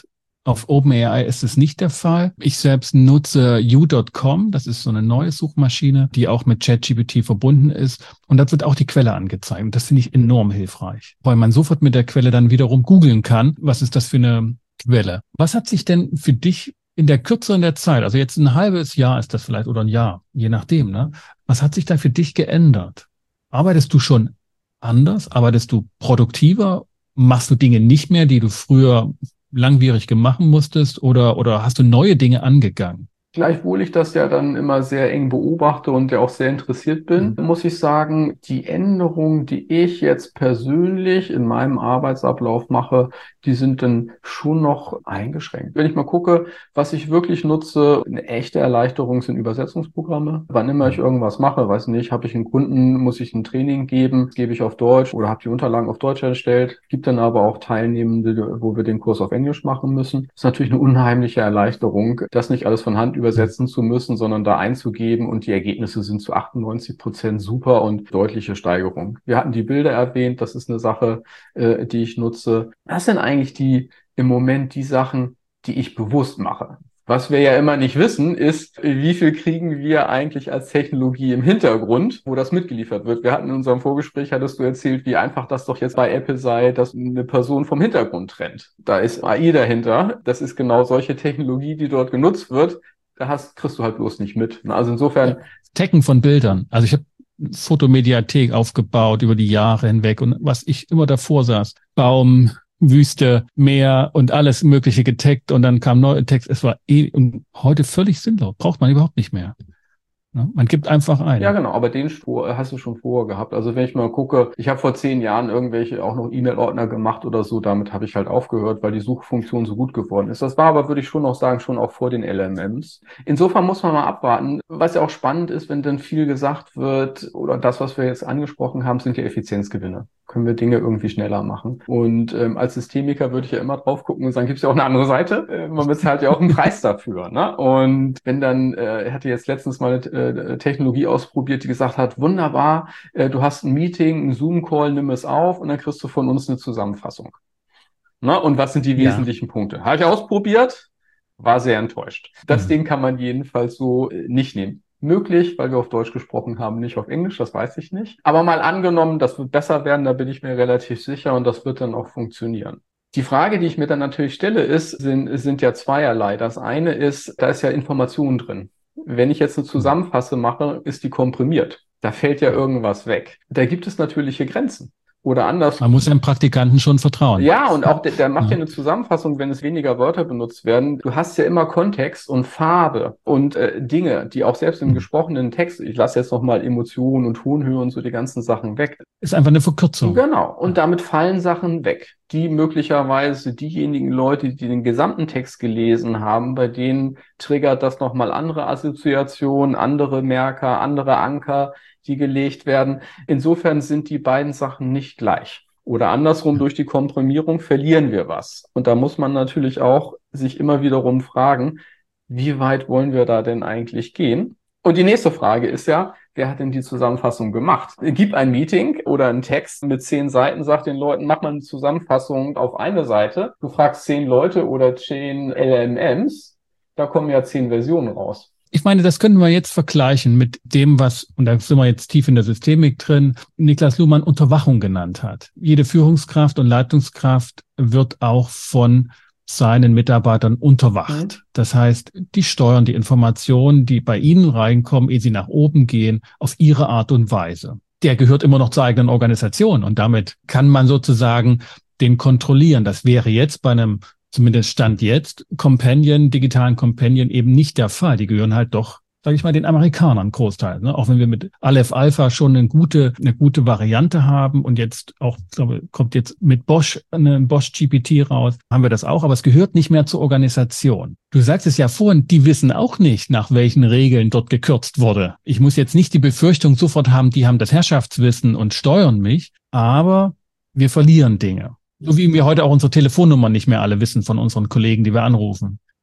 Auf OpenAI ist es nicht der Fall. Ich selbst nutze you Punkt com. Das ist so eine neue Suchmaschine, die auch mit ChatGPT verbunden ist. Und dort wird auch die Quelle angezeigt. Und das finde ich enorm hilfreich, weil man sofort mit der Quelle dann wiederum googeln kann, was ist das für eine Quelle. Was hat sich denn für dich in der Kürze der Zeit, also jetzt ein halbes Jahr ist das vielleicht oder ein Jahr, je nachdem, ne? Was hat sich da für dich geändert? Arbeitest du schon anders? Arbeitest du produktiver? Machst du Dinge nicht mehr, die du früher langwierig machen musstest, oder, oder hast du neue Dinge angegangen? Gleichwohl ich das ja dann immer sehr eng beobachte und ja auch sehr interessiert bin, Mhm. muss ich sagen, die Änderungen, die ich jetzt persönlich in meinem Arbeitsablauf mache, die sind dann schon noch eingeschränkt. Wenn ich mal gucke, was ich wirklich nutze, eine echte Erleichterung sind Übersetzungsprogramme. Wann immer ich irgendwas mache, weiß nicht, habe ich einen Kunden, muss ich ein Training geben, gebe ich auf Deutsch oder habe die Unterlagen auf Deutsch erstellt. Gibt dann aber auch Teilnehmende, wo wir den Kurs auf Englisch machen müssen. Das ist natürlich eine unheimliche Erleichterung, das nicht alles von Hand übersetzen zu müssen, sondern da einzugeben, und die Ergebnisse sind zu achtundneunzig Prozent super und deutliche Steigerung. Wir hatten die Bilder erwähnt, das ist eine Sache, äh, die ich nutze. Das sind eigentlich die im Moment die Sachen, die ich bewusst mache. Was wir ja immer nicht wissen, ist, wie viel kriegen wir eigentlich als Technologie im Hintergrund, wo das mitgeliefert wird. Wir hatten in unserem Vorgespräch, hattest du erzählt, wie einfach das doch jetzt bei Apple sei, dass eine Person vom Hintergrund trennt. Da ist A I dahinter. Das ist genau solche Technologie, die dort genutzt wird. Da hast, kriegst du halt bloß nicht mit. Also insofern. Taggen von Bildern. Also ich habe Fotomediathek aufgebaut über die Jahre hinweg, und was ich immer davor saß, Baum, Wüste, Meer und alles Mögliche getaggt, und dann kam neuer Text. Es war eh, und heute völlig sinnlos. Braucht man überhaupt nicht mehr. Ne? Man gibt einfach ein. Ja, genau, aber den Spur hast du schon vorher gehabt. Also wenn ich mal gucke, ich habe vor zehn Jahren irgendwelche auch noch E-Mail-Ordner gemacht oder so, damit habe ich halt aufgehört, weil die Suchfunktion so gut geworden ist. Das war aber, würde ich schon noch sagen, schon auch vor den L M Ms. Insofern muss man mal abwarten. Was ja auch spannend ist, wenn dann viel gesagt wird, oder das, was wir jetzt angesprochen haben, sind ja Effizienzgewinne. Können wir Dinge irgendwie schneller machen. Und ähm, als Systemiker würde ich ja immer drauf gucken und sagen, gibt es ja auch eine andere Seite. Äh, man bezahlt ja auch einen Preis dafür. Ne? Und wenn dann, äh, ich hatte jetzt letztens mal eine äh, Technologie ausprobiert, die gesagt hat, wunderbar, äh, du hast ein Meeting, einen Zoom-Call, nimm es auf und dann kriegst du von uns eine Zusammenfassung. Ne? Und was sind die Ja. wesentlichen Punkte? Habe ich ausprobiert, war sehr enttäuscht. Das Mhm. Ding kann man jedenfalls so äh, nicht nehmen. Möglich, weil wir auf Deutsch gesprochen haben, nicht auf Englisch, das weiß ich nicht. Aber mal angenommen, das wird besser werden, da bin ich mir relativ sicher, und das wird dann auch funktionieren. Die Frage, die ich mir dann natürlich stelle, ist, sind, sind ja zweierlei. Das eine ist, da ist ja Information drin. Wenn ich jetzt eine Zusammenfassung mache, ist die komprimiert. Da fällt ja irgendwas weg. Da gibt es natürliche Grenzen. Oder anders. Man muss dem Praktikanten schon vertrauen. Ja, und auch der, der macht ja Ja. eine Zusammenfassung, wenn es weniger Wörter benutzt werden. Du hast ja immer Kontext und Farbe und äh, Dinge, die auch selbst im Mhm. gesprochenen Text, ich lasse jetzt nochmal Emotionen und Tonhöhe und so die ganzen Sachen weg. Ist einfach eine Verkürzung. Genau. Und damit fallen Sachen weg, die möglicherweise diejenigen Leute, die den gesamten Text gelesen haben, bei denen triggert das nochmal andere Assoziationen, andere Merker, andere Anker, die gelegt werden. Insofern sind die beiden Sachen nicht gleich. Oder andersrum, durch die Komprimierung verlieren wir was. Und da muss man natürlich auch sich immer wiederum fragen, wie weit wollen wir da denn eigentlich gehen? Und die nächste Frage ist ja, wer hat denn die Zusammenfassung gemacht? Gib ein Meeting oder einen Text mit zehn Seiten, sag den Leuten, mach mal eine Zusammenfassung auf eine Seite. Du fragst zehn Leute oder zehn L M Ms, da kommen ja zehn Versionen raus. Ich meine, das können wir jetzt vergleichen mit dem, was, und da sind wir jetzt tief in der Systemik drin, Niklas Luhmann Unterwachung genannt hat. Jede Führungskraft und Leitungskraft wird auch von seinen Mitarbeitern unterwacht. Mhm. Das heißt, die steuern die Informationen, die bei ihnen reinkommen, ehe sie nach oben gehen, auf ihre Art und Weise. Der gehört immer noch zur eigenen Organisation, und damit kann man sozusagen den kontrollieren. Das wäre jetzt bei einem, zumindest Stand jetzt, Companion, digitalen Companion eben nicht der Fall. Die gehören halt doch, sage ich mal, den Amerikanern großteils. Ne? Auch wenn wir mit Aleph Alpha schon eine gute, eine gute Variante haben, und jetzt auch, ich glaube, kommt jetzt mit Bosch eine Bosch G P T raus, haben wir das auch, aber es gehört nicht mehr zur Organisation. Du sagst es ja vorhin, die wissen auch nicht, nach welchen Regeln dort gekürzt wurde. Ich muss jetzt nicht die Befürchtung sofort haben, die haben das Herrschaftswissen und steuern mich, aber wir verlieren Dinge. So wie wir heute auch unsere Telefonnummern nicht mehr alle wissen von unseren Kollegen, die wir anrufen.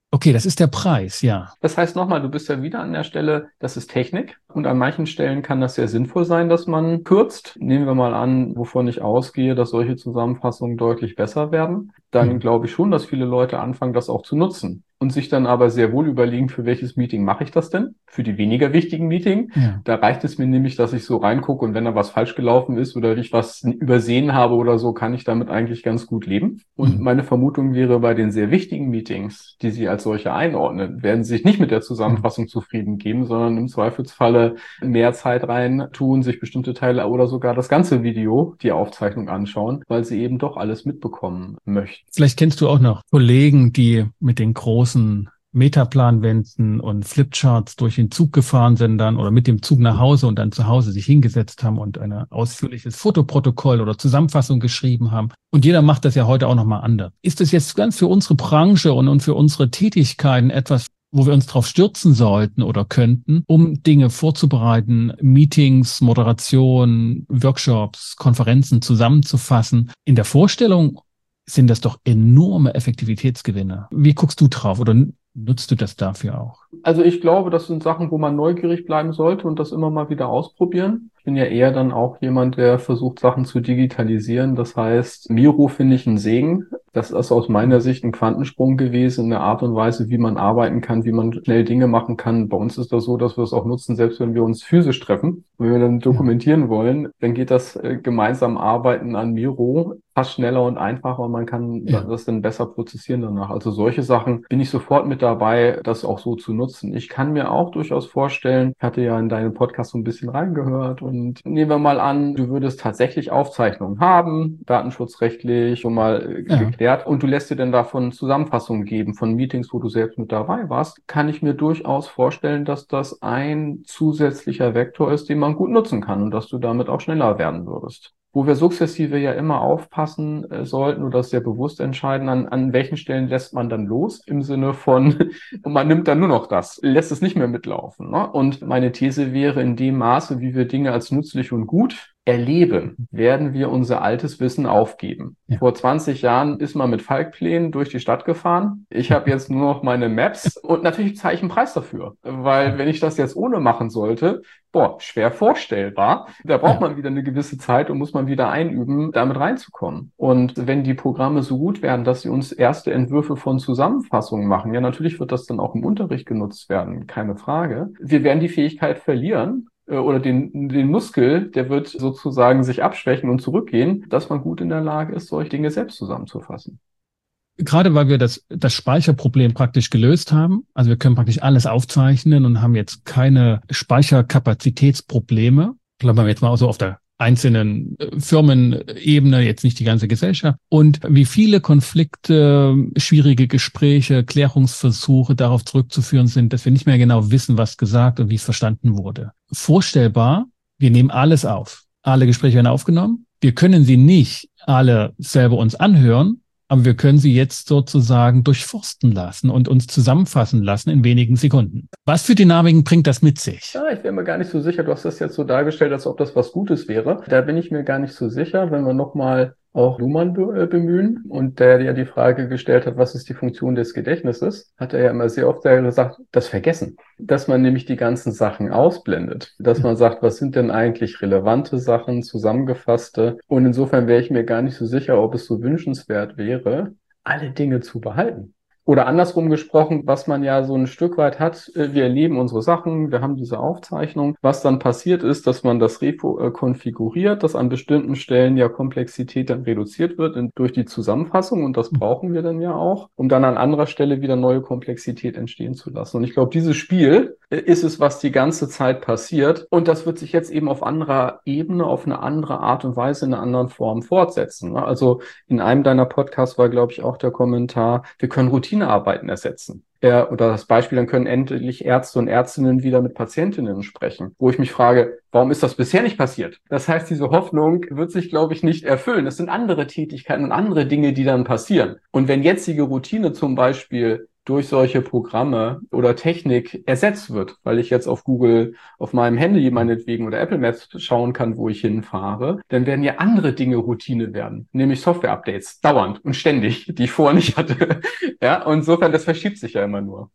Okay, das ist der Preis, ja. Das heißt nochmal, du bist ja wieder an der Stelle, das ist Technik und an manchen Stellen kann das sehr sinnvoll sein, dass man kürzt. Nehmen wir mal an, wovon ich ausgehe, dass solche Zusammenfassungen deutlich besser werden. Dann Mhm. glaube ich schon, dass viele Leute anfangen, das auch zu nutzen und sich dann aber sehr wohl überlegen, für welches Meeting mache ich das denn? Für die weniger wichtigen Meeting. Ja. Da reicht es mir nämlich, dass ich so reingucke und wenn da was falsch gelaufen ist oder ich was übersehen habe oder so, kann ich damit eigentlich ganz gut leben. Und Mhm. meine Vermutung wäre, bei den sehr wichtigen Meetings, die Sie als solche einordnen, werden Sie sich nicht mit der Zusammenfassung zufrieden geben, sondern im Zweifelsfalle mehr Zeit rein tun, sich bestimmte Teile oder sogar das ganze Video, die Aufzeichnung anschauen, weil Sie eben doch alles mitbekommen möchten. Vielleicht kennst du auch noch Kollegen, die mit den großen Metaplanwänden und Flipcharts durch den Zug gefahren sind dann oder mit dem Zug nach Hause und dann zu Hause sich hingesetzt haben und ein ausführliches Fotoprotokoll oder Zusammenfassung geschrieben haben. Und jeder macht das ja heute auch nochmal anders. Ist das jetzt ganz für unsere Branche und, und für unsere Tätigkeiten etwas, wo wir uns drauf stürzen sollten oder könnten, um Dinge vorzubereiten, Meetings, Moderation, Workshops, Konferenzen zusammenzufassen? In der Vorstellung sind das doch enorme Effektivitätsgewinne. Wie guckst du drauf oder nutzt du das dafür auch? Also ich glaube, das sind Sachen, wo man neugierig bleiben sollte und das immer mal wieder ausprobieren. Ich bin ja eher dann auch jemand, der versucht, Sachen zu digitalisieren. Das heißt, Miro finde ich ein Segen. Das ist aus meiner Sicht ein Quantensprung gewesen, eine Art und Weise, wie man arbeiten kann, wie man schnell Dinge machen kann. Bei uns ist das so, dass wir es auch nutzen, selbst wenn wir uns physisch treffen. Wenn wir dann dokumentieren wollen, dann geht das äh, gemeinsam Arbeiten an Miro fast schneller und einfacher und man kann Ja. das dann besser prozessieren danach. Also solche Sachen bin ich sofort mit dabei, das auch so zu nutzen. Ich kann mir auch durchaus vorstellen, ich hatte ja in deinen Podcast so ein bisschen reingehört und nehmen wir mal an, du würdest tatsächlich Aufzeichnungen haben, datenschutzrechtlich schon mal äh, Ja. geklärt und du lässt dir dann davon Zusammenfassungen geben von Meetings, wo du selbst mit dabei warst, kann ich mir durchaus vorstellen, dass das ein zusätzlicher Vektor ist, den man gut nutzen kann und dass du damit auch schneller werden würdest. Wo wir sukzessive ja immer aufpassen äh, sollten oder sehr bewusst entscheiden, an, an welchen Stellen lässt man dann los, im Sinne von, man nimmt dann nur noch das, lässt es nicht mehr mitlaufen. Ne? Und meine These wäre, in dem Maße, wie wir Dinge als nützlich und gut erleben, werden wir unser altes Wissen aufgeben. Ja. Vor zwanzig Jahren ist man mit Falkplänen durch die Stadt gefahren. Ich habe jetzt nur noch meine Maps und natürlich zahle ich einen Preis dafür, weil wenn ich das jetzt ohne machen sollte, boah, schwer vorstellbar. Da braucht man wieder eine gewisse Zeit und muss man wieder einüben, damit reinzukommen. Und wenn die Programme so gut werden, dass sie uns erste Entwürfe von Zusammenfassungen machen, ja, natürlich wird das dann auch im Unterricht genutzt werden, keine Frage. Wir werden die Fähigkeit verlieren, oder den, den Muskel, der wird sozusagen sich abschwächen und zurückgehen, dass man gut in der Lage ist, solche Dinge selbst zusammenzufassen. Gerade weil wir das, das Speicherproblem praktisch gelöst haben, also wir können praktisch alles aufzeichnen und haben jetzt keine Speicherkapazitätsprobleme, bleiben wir jetzt mal so auf der einzelnen Firmenebene, jetzt nicht die ganze Gesellschaft. Und wie viele Konflikte, schwierige Gespräche, Klärungsversuche darauf zurückzuführen sind, dass wir nicht mehr genau wissen, was gesagt und wie es verstanden wurde. Vorstellbar, wir nehmen alles auf. Alle Gespräche werden aufgenommen. Wir können sie nicht alle selber uns anhören, aber wir können sie jetzt sozusagen durchforsten lassen und uns zusammenfassen lassen in wenigen Sekunden. Was für Dynamiken bringt das mit sich? Ja, ich wäre mir gar nicht so sicher. Du hast das jetzt so dargestellt, als ob das was Gutes wäre. Da bin ich mir gar nicht so sicher, wenn wir nochmal auch Luhmann be- bemühen und der ja die Frage gestellt hat, was ist die Funktion des Gedächtnisses, hat er ja immer sehr oft gesagt, das Vergessen. Dass man nämlich die ganzen Sachen ausblendet. Dass man sagt, was sind denn eigentlich relevante Sachen, zusammengefasste. Und insofern wäre ich mir gar nicht so sicher, ob es so wünschenswert wäre, alle Dinge zu behalten. Oder andersrum gesprochen, was man ja so ein Stück weit hat, wir erleben unsere Sachen, wir haben diese Aufzeichnung. Was dann passiert ist, dass man das Repo äh, konfiguriert, dass an bestimmten Stellen ja Komplexität dann reduziert wird in, durch die Zusammenfassung und das brauchen wir dann ja auch, um dann an anderer Stelle wieder neue Komplexität entstehen zu lassen. Und ich glaube, dieses Spiel äh, ist es, was die ganze Zeit passiert und das wird sich jetzt eben auf anderer Ebene, auf eine andere Art und Weise, in einer anderen Form fortsetzen. Ne? Also in einem deiner Podcasts war, glaube ich, auch der Kommentar, wir können Routine Arbeiten ersetzen. Ja, oder das Beispiel, dann können endlich Ärzte und Ärztinnen wieder mit Patientinnen sprechen, wo ich mich frage, warum ist das bisher nicht passiert? Das heißt, diese Hoffnung wird sich, glaube ich, nicht erfüllen. Es sind andere Tätigkeiten und andere Dinge, die dann passieren. Und wenn jetzige Routine zum Beispiel durch solche Programme oder Technik ersetzt wird, weil ich jetzt auf Google, auf meinem Handy meinetwegen oder Apple Maps schauen kann, wo ich hinfahre, dann werden ja andere Dinge Routine werden, nämlich Software-Updates, dauernd und ständig, die ich vorher nicht hatte. Ja, und insofern, das verschiebt sich ja immer nur.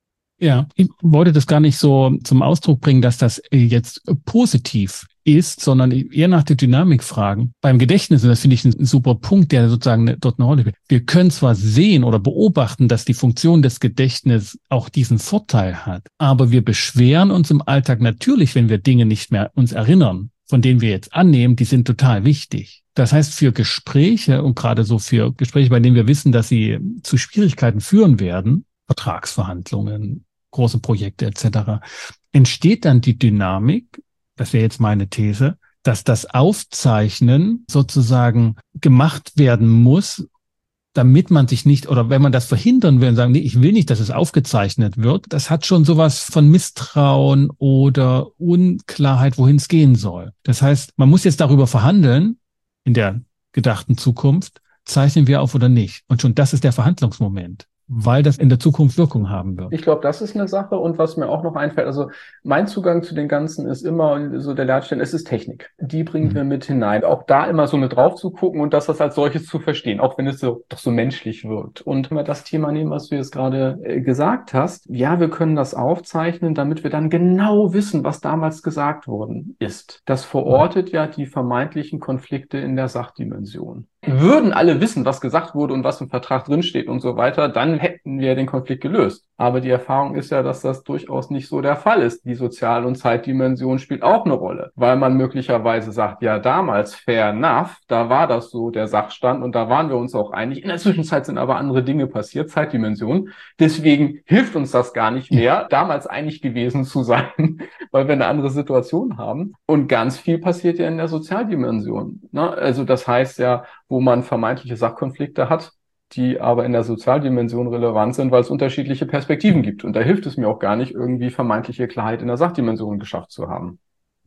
Ja, ich wollte das gar nicht so zum Ausdruck bringen, dass das jetzt positiv ist, sondern eher nach der Dynamik fragen. Beim Gedächtnis, und das finde ich ein super Punkt, der sozusagen dort eine Rolle spielt. Wir können zwar sehen oder beobachten, dass die Funktion des Gedächtnisses auch diesen Vorteil hat, aber wir beschweren uns im Alltag natürlich, wenn wir Dinge nicht mehr uns erinnern, von denen wir jetzt annehmen, die sind total wichtig. Das heißt, für Gespräche und gerade so für Gespräche, bei denen wir wissen, dass sie zu Schwierigkeiten führen werden, Vertragsverhandlungen, große Projekte et cetera, entsteht dann die Dynamik, das wäre jetzt meine These, dass das Aufzeichnen sozusagen gemacht werden muss, damit man sich nicht, oder wenn man das verhindern will und sagen, nee, ich will nicht, dass es aufgezeichnet wird, das hat schon sowas von Misstrauen oder Unklarheit, wohin es gehen soll. Das heißt, man muss jetzt darüber verhandeln, in der gedachten Zukunft, zeichnen wir auf oder nicht. Und schon das ist der Verhandlungsmoment, weil das in der Zukunft Wirkung haben wird. Ich glaube, das ist eine Sache. Und was mir auch noch einfällt, also mein Zugang zu den Ganzen ist immer so der Leitstelle, es ist Technik. Die bringen mhm. wir mit hinein. Auch da immer so mit drauf zu gucken und das als solches zu verstehen, auch wenn es so, doch so menschlich wirkt. Und wenn wir das Thema nehmen, was du jetzt gerade äh, gesagt hast, ja, wir können das aufzeichnen, damit wir dann genau wissen, was damals gesagt worden ist. Das verortet ja die vermeintlichen Konflikte in der Sachdimension. Würden alle wissen, was gesagt wurde und was im Vertrag drinsteht und so weiter, dann hätten wir den Konflikt gelöst. Aber die Erfahrung ist ja, dass das durchaus nicht so der Fall ist. Die Sozial- und Zeitdimension spielt auch eine Rolle, weil man möglicherweise sagt, ja, damals fair enough, da war das so der Sachstand und da waren wir uns auch einig. In der Zwischenzeit sind aber andere Dinge passiert, Zeitdimension. Deswegen hilft uns das gar nicht mehr, damals einig gewesen zu sein, weil wir eine andere Situation haben. Und ganz viel passiert ja in der Sozialdimension, ne? Also das heißt ja, wo man vermeintliche Sachkonflikte hat, die aber in der Sozialdimension relevant sind, weil es unterschiedliche Perspektiven gibt. Und da hilft es mir auch gar nicht, irgendwie vermeintliche Klarheit in der Sachdimension geschafft zu haben.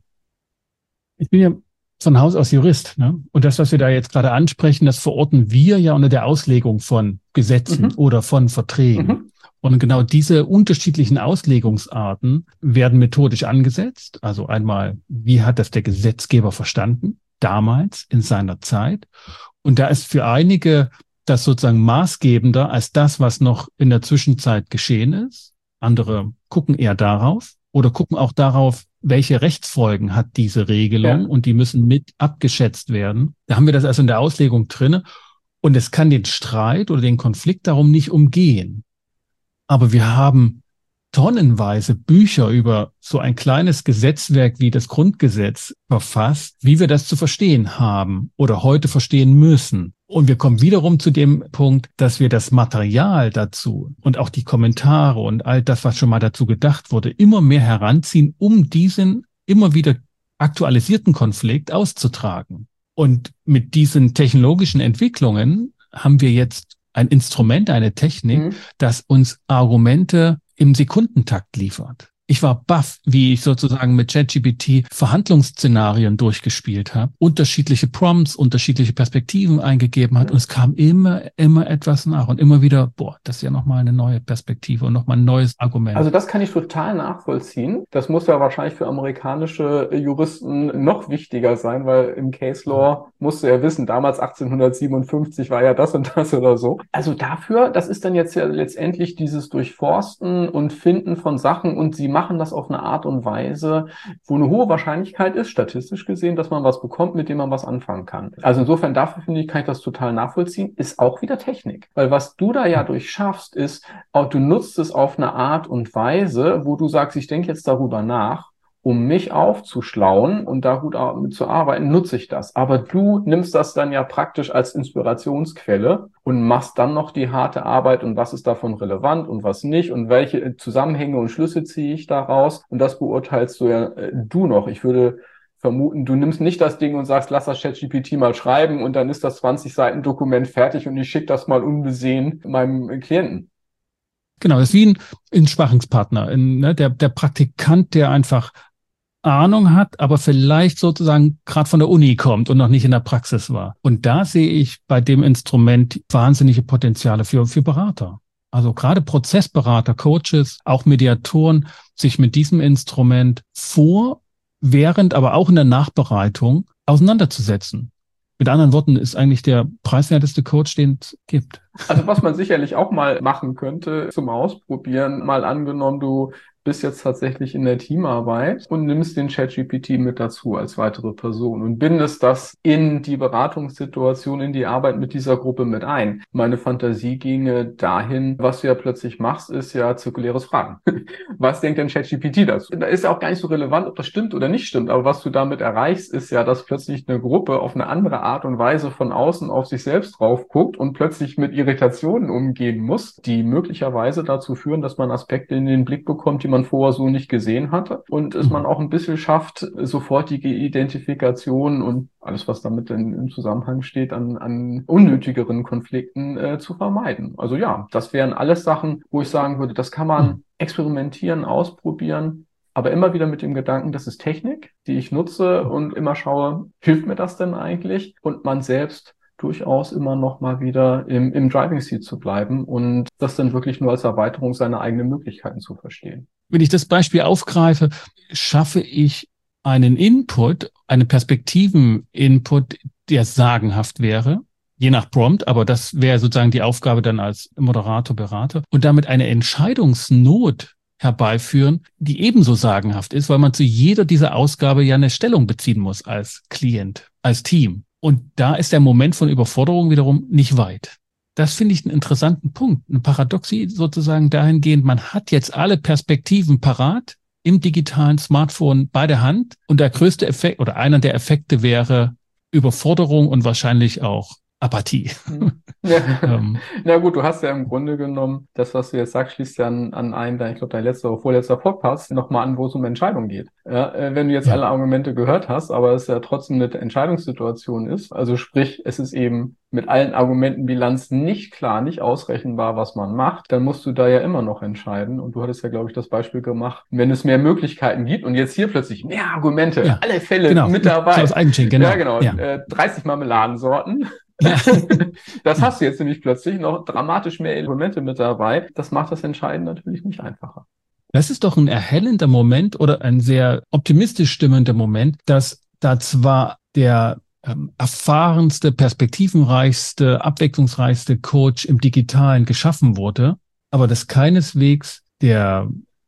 Ich bin ja von Haus aus Jurist, ne? Und das, was wir da jetzt gerade ansprechen, das verorten wir ja unter der Auslegung von Gesetzen mhm. oder von Verträgen. Mhm. Und genau diese unterschiedlichen Auslegungsarten werden methodisch angesetzt. Also einmal, wie hat das der Gesetzgeber verstanden? Damals, in seiner Zeit. Und da ist für einige das sozusagen maßgebender als das, was noch in der Zwischenzeit geschehen ist. Andere gucken eher darauf oder gucken auch darauf, welche Rechtsfolgen hat diese Regelung, ja. Und die müssen mit abgeschätzt werden. Da haben wir das also in der Auslegung drinne. Und es kann den Streit oder den Konflikt darum nicht umgehen. Aber wir haben tonnenweise Bücher über so ein kleines Gesetzwerk wie das Grundgesetz verfasst, wie wir das zu verstehen haben oder heute verstehen müssen. Und wir kommen wiederum zu dem Punkt, dass wir das Material dazu und auch die Kommentare und all das, was schon mal dazu gedacht wurde, immer mehr heranziehen, um diesen immer wieder aktualisierten Konflikt auszutragen. Und mit diesen technologischen Entwicklungen haben wir jetzt ein Instrument, eine Technik, mhm. das uns Argumente im Sekundentakt liefert. Ich war baff, wie ich sozusagen mit ChatGPT Verhandlungsszenarien durchgespielt habe, unterschiedliche Prompts, unterschiedliche Perspektiven eingegeben hat, und es kam immer, immer etwas nach und immer wieder, boah, das ist ja nochmal eine neue Perspektive und nochmal ein neues Argument. Also das kann ich total nachvollziehen. Das muss ja wahrscheinlich für amerikanische Juristen noch wichtiger sein, weil im Case Law musst du ja wissen, damals achtzehnhundertsiebenundfünfzig war ja das und das oder so. Also dafür, das ist dann jetzt ja letztendlich dieses Durchforsten und Finden von Sachen, und sie machen das auf eine Art und Weise, wo eine hohe Wahrscheinlichkeit ist, statistisch gesehen, dass man was bekommt, mit dem man was anfangen kann. Also insofern, dafür finde ich, kann ich das total nachvollziehen, ist auch wieder Technik. Weil was du da ja durchschaffst, ist, auch du nutzt es auf eine Art und Weise, wo du sagst, ich denke jetzt darüber nach, um mich aufzuschlauen und da gut zu arbeiten, nutze ich das. Aber du nimmst das dann ja praktisch als Inspirationsquelle und machst dann noch die harte Arbeit, und was ist davon relevant und was nicht und welche Zusammenhänge und Schlüsse ziehe ich daraus, und das beurteilst du ja äh, du noch. Ich würde vermuten, du nimmst nicht das Ding und sagst, lass das ChatGPT mal schreiben und dann ist das zwanzig Seiten Dokument fertig und ich schicke das mal unbesehen meinem Klienten. Genau, das ist wie ein, ein Sparringspartner, ein, ne, der, der Praktikant, der einfach Ahnung hat, aber vielleicht sozusagen gerade von der Uni kommt und noch nicht in der Praxis war. Und da sehe ich bei dem Instrument wahnsinnige Potenziale für, für Berater. Also gerade Prozessberater, Coaches, auch Mediatoren, sich mit diesem Instrument vor, während, aber auch in der Nachbereitung auseinanderzusetzen. Mit anderen Worten, ist eigentlich der preiswerteste Coach, den es gibt. Also was man sicherlich auch mal machen könnte zum Ausprobieren, mal angenommen, du bist jetzt tatsächlich in der Teamarbeit und nimmst den ChatGPT mit dazu als weitere Person und bindest das in die Beratungssituation, in die Arbeit mit dieser Gruppe mit ein. Meine Fantasie ginge dahin, was du ja plötzlich machst, ist ja zirkuläres Fragen. Was denkt denn ChatGPT dazu? Da ist ja auch gar nicht so relevant, ob das stimmt oder nicht stimmt, aber was du damit erreichst, ist ja, dass plötzlich eine Gruppe auf eine andere Art und Weise von außen auf sich selbst drauf guckt und plötzlich mit Irritationen umgehen muss, die möglicherweise dazu führen, dass man Aspekte in den Blick bekommt, die man vorher so nicht gesehen hatte und es man auch ein bisschen schafft, sofortige Identifikation und alles, was damit in, im Zusammenhang steht, an, an unnötigeren Konflikten äh, zu vermeiden. Also ja, das wären alles Sachen, wo ich sagen würde, das kann man experimentieren, ausprobieren, aber immer wieder mit dem Gedanken, das ist Technik, die ich nutze und immer schaue, hilft mir das denn eigentlich? Und man selbst durchaus immer noch mal wieder im, im Driving Seat zu bleiben und das dann wirklich nur als Erweiterung seiner eigenen Möglichkeiten zu verstehen. Wenn ich das Beispiel aufgreife, schaffe ich einen Input, einen Perspektiven-Input, der sagenhaft wäre, je nach Prompt, aber das wäre sozusagen die Aufgabe dann als Moderator, Berater und damit eine Entscheidungsnot herbeiführen, die ebenso sagenhaft ist, weil man zu jeder dieser Ausgabe ja eine Stellung beziehen muss als Klient, als Team. Und da ist der Moment von Überforderung wiederum nicht weit. Das finde ich einen interessanten Punkt, eine Paradoxie sozusagen dahingehend, man hat jetzt alle Perspektiven parat im digitalen Smartphone bei der Hand und der größte Effekt oder einer der Effekte wäre Überforderung und wahrscheinlich auch Apathie. Ja. ähm. Na gut, du hast ja im Grunde genommen, das, was du jetzt sagst, schließt ja an, an einen, ich glaube, dein letzter oder vorletzter Podcast nochmal an, wo es um Entscheidungen geht. Ja, wenn du jetzt ja. alle Argumente gehört hast, aber es ja trotzdem eine Entscheidungssituation ist, also sprich, es ist eben mit allen Argumenten Bilanz nicht klar, nicht ausrechenbar, was man macht, dann musst du da ja immer noch entscheiden. Und du hattest ja, glaube ich, das Beispiel gemacht, wenn es mehr Möglichkeiten gibt und jetzt hier plötzlich mehr Argumente, ja. alle Fälle genau. mit dabei. So das Eigenschenk, genau. Ja, genau. Ja. Äh, dreißig Marmeladensorten. Ja. Das hast du jetzt nämlich plötzlich noch dramatisch mehr Elemente mit dabei. Das macht das Entscheiden natürlich nicht einfacher. Das ist doch ein erhellender Moment oder ein sehr optimistisch stimmender Moment, dass da zwar der ähm, erfahrenste, perspektivenreichste, abwechslungsreichste Coach im Digitalen geschaffen wurde, aber dass keineswegs der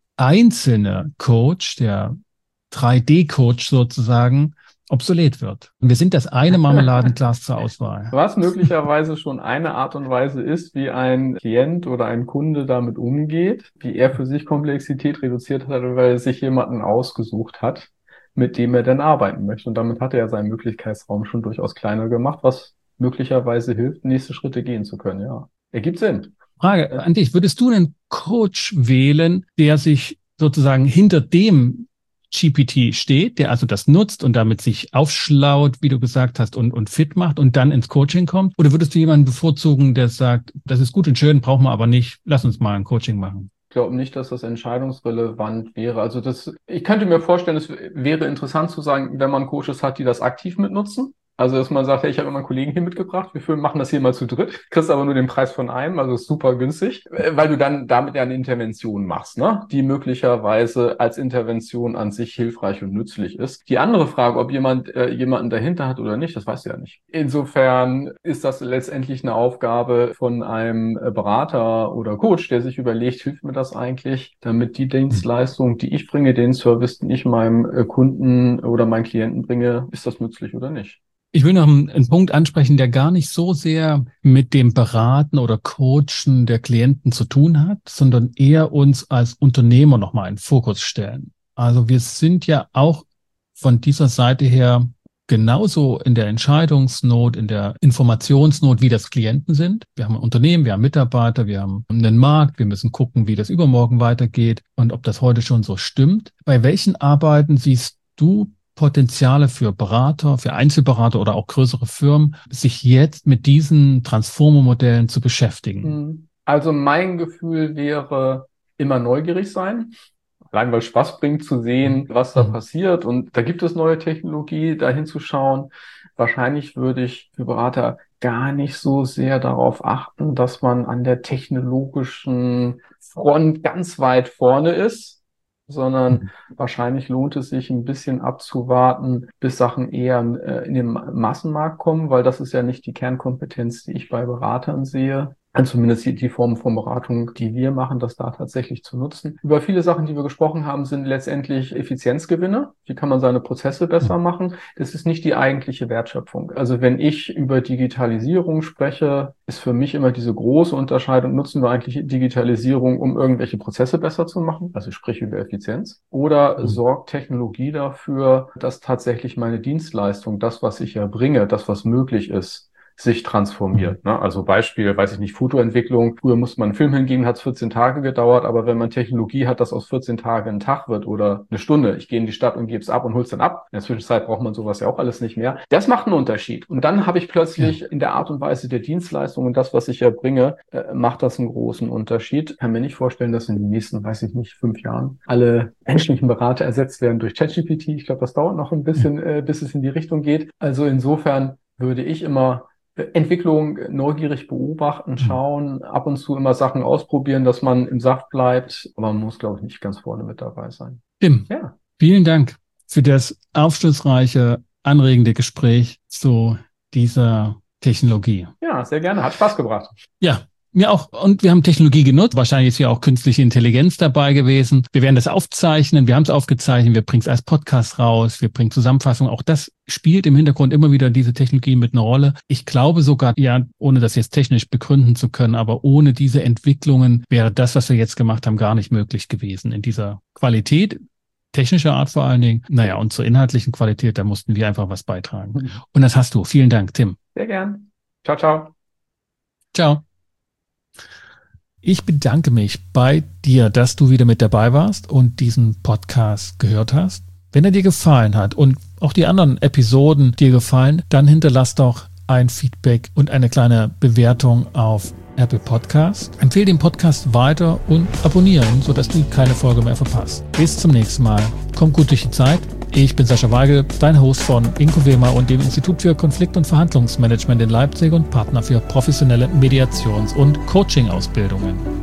einzelne Coach, der drei D Coach sozusagen, obsolet wird. Und wir sind das eine Marmeladenglas zur Auswahl. Was möglicherweise schon eine Art und Weise ist, wie ein Klient oder ein Kunde damit umgeht, wie er für sich Komplexität reduziert hat, weil er sich jemanden ausgesucht hat, mit dem er dann arbeiten möchte. Und damit hat er seinen Möglichkeitsraum schon durchaus kleiner gemacht, was möglicherweise hilft, nächste Schritte gehen zu können. Ja, ergibt Sinn. Frage an dich. Würdest du einen Coach wählen, der sich sozusagen hinter dem G P T steht, der also das nutzt und damit sich aufschlaut, wie du gesagt hast, und, und fit macht und dann ins Coaching kommt? Oder würdest du jemanden bevorzugen, der sagt, das ist gut und schön, brauchen wir aber nicht, lass uns mal ein Coaching machen? Ich glaube nicht, dass das entscheidungsrelevant wäre. Also das, ich könnte mir vorstellen, es wäre interessant zu sagen, wenn man Coaches hat, die das aktiv mitnutzen. Also, dass man sagt, hey, ich habe immer einen Kollegen hier mitgebracht, wir machen das hier mal zu dritt, kriegst aber nur den Preis von einem, also ist super günstig, weil du dann damit ja eine Intervention machst, ne, die möglicherweise als Intervention an sich hilfreich und nützlich ist. Die andere Frage, ob jemand äh, jemanden dahinter hat oder nicht, das weißt du ja nicht. Insofern ist das letztendlich eine Aufgabe von einem Berater oder Coach, der sich überlegt, hilft mir das eigentlich, damit die Dienstleistung, die ich bringe, den Service, den ich meinem Kunden oder meinen Klienten bringe, ist das nützlich oder nicht? Ich will noch einen, einen Punkt ansprechen, der gar nicht so sehr mit dem Beraten oder Coachen der Klienten zu tun hat, sondern eher uns als Unternehmer nochmal in den Fokus stellen. Also wir sind ja auch von dieser Seite her genauso in der Entscheidungsnot, in der Informationsnot, wie das Klienten sind. Wir haben ein Unternehmen, wir haben Mitarbeiter, wir haben einen Markt, wir müssen gucken, wie das übermorgen weitergeht und ob das heute schon so stimmt. Bei welchen Arbeiten siehst du Potenziale für Berater, für Einzelberater oder auch größere Firmen, sich jetzt mit diesen Transformer-Modellen zu beschäftigen? Also mein Gefühl wäre, immer neugierig sein. Allein weil Spaß bringt zu sehen, was da mhm. passiert. Und da gibt es neue Technologie, da hinzuschauen. wahrscheinlich würde ich für Berater gar nicht so sehr darauf achten, dass man an der technologischen Front ganz weit vorne ist, sondern mhm. wahrscheinlich lohnt es sich ein bisschen abzuwarten, bis Sachen eher äh, in den Massenmarkt kommen, weil das ist ja nicht die Kernkompetenz, die ich bei Beratern sehe. Also zumindest die, die Form von Beratung, die wir machen, das da tatsächlich zu nutzen. Über viele Sachen, die wir gesprochen haben, sind letztendlich Effizienzgewinne. Wie kann man seine Prozesse besser machen? Das ist nicht die eigentliche Wertschöpfung. Also wenn ich über Digitalisierung spreche, ist für mich immer diese große Unterscheidung, nutzen wir eigentlich Digitalisierung, um irgendwelche Prozesse besser zu machen? Also ich spreche über Effizienz. Oder mhm. sorgt Technologie dafür, dass tatsächlich meine Dienstleistung, das, was ich erbringe, das, was möglich ist, sich transformiert. Ne? Also Beispiel, weiß ich nicht, Fotoentwicklung. Früher musste man einen Film hingeben, hat es vierzehn Tage gedauert, aber wenn man Technologie hat, dass aus vierzehn Tagen ein Tag wird oder eine Stunde, ich gehe in die Stadt und gebe es ab und hole es dann ab. In der Zwischenzeit braucht man sowas ja auch alles nicht mehr. Das macht einen Unterschied. Und dann habe ich plötzlich ja. in der Art und Weise der Dienstleistung und das, was ich erbringe, äh, macht das einen großen Unterschied. Ich kann mir nicht vorstellen, dass in den nächsten, weiß ich nicht, fünf Jahren alle menschlichen Berater ersetzt werden durch ChatGPT. Ich glaube, das dauert noch ein bisschen, äh, bis es in die Richtung geht. Also insofern würde ich immer Entwicklung neugierig beobachten, schauen, ab und zu immer Sachen ausprobieren, dass man im Saft bleibt. Aber man muss, glaube ich, nicht ganz vorne mit dabei sein. Tim, ja. Vielen Dank für das aufschlussreiche, anregende Gespräch zu dieser Technologie. Ja, sehr gerne. Hat Spaß gebracht. Ja. Ja, auch. Und wir haben Technologie genutzt. Wahrscheinlich ist ja auch künstliche Intelligenz dabei gewesen. Wir werden das aufzeichnen. Wir haben es aufgezeichnet. Wir bringen es als Podcast raus. Wir bringen Zusammenfassung. Auch das spielt im Hintergrund immer wieder diese Technologie mit einer Rolle. Ich glaube sogar, ja, ohne das jetzt technisch begründen zu können, aber ohne diese Entwicklungen wäre das, was wir jetzt gemacht haben, gar nicht möglich gewesen in dieser Qualität. Technischer Art vor allen Dingen. Naja, und zur inhaltlichen Qualität, da mussten wir einfach was beitragen. Und das hast du. Vielen Dank, Tim. Sehr gern. Ciao, ciao. Ciao. Ich bedanke mich bei dir, dass du wieder mit dabei warst und diesen Podcast gehört hast. Wenn er dir gefallen hat und auch die anderen Episoden dir gefallen, dann hinterlass doch ein Feedback und eine kleine Bewertung auf Apple Podcast. Empfehle den Podcast weiter und abonniere ihn, sodass du keine Folge mehr verpasst. Bis zum nächsten Mal. Komm gut durch die Zeit. Ich bin Sascha Weigel, dein Host von Incovema und dem Institut für Konflikt- und Verhandlungsmanagement in Leipzig und Partner für professionelle Mediations- und Coaching-Ausbildungen.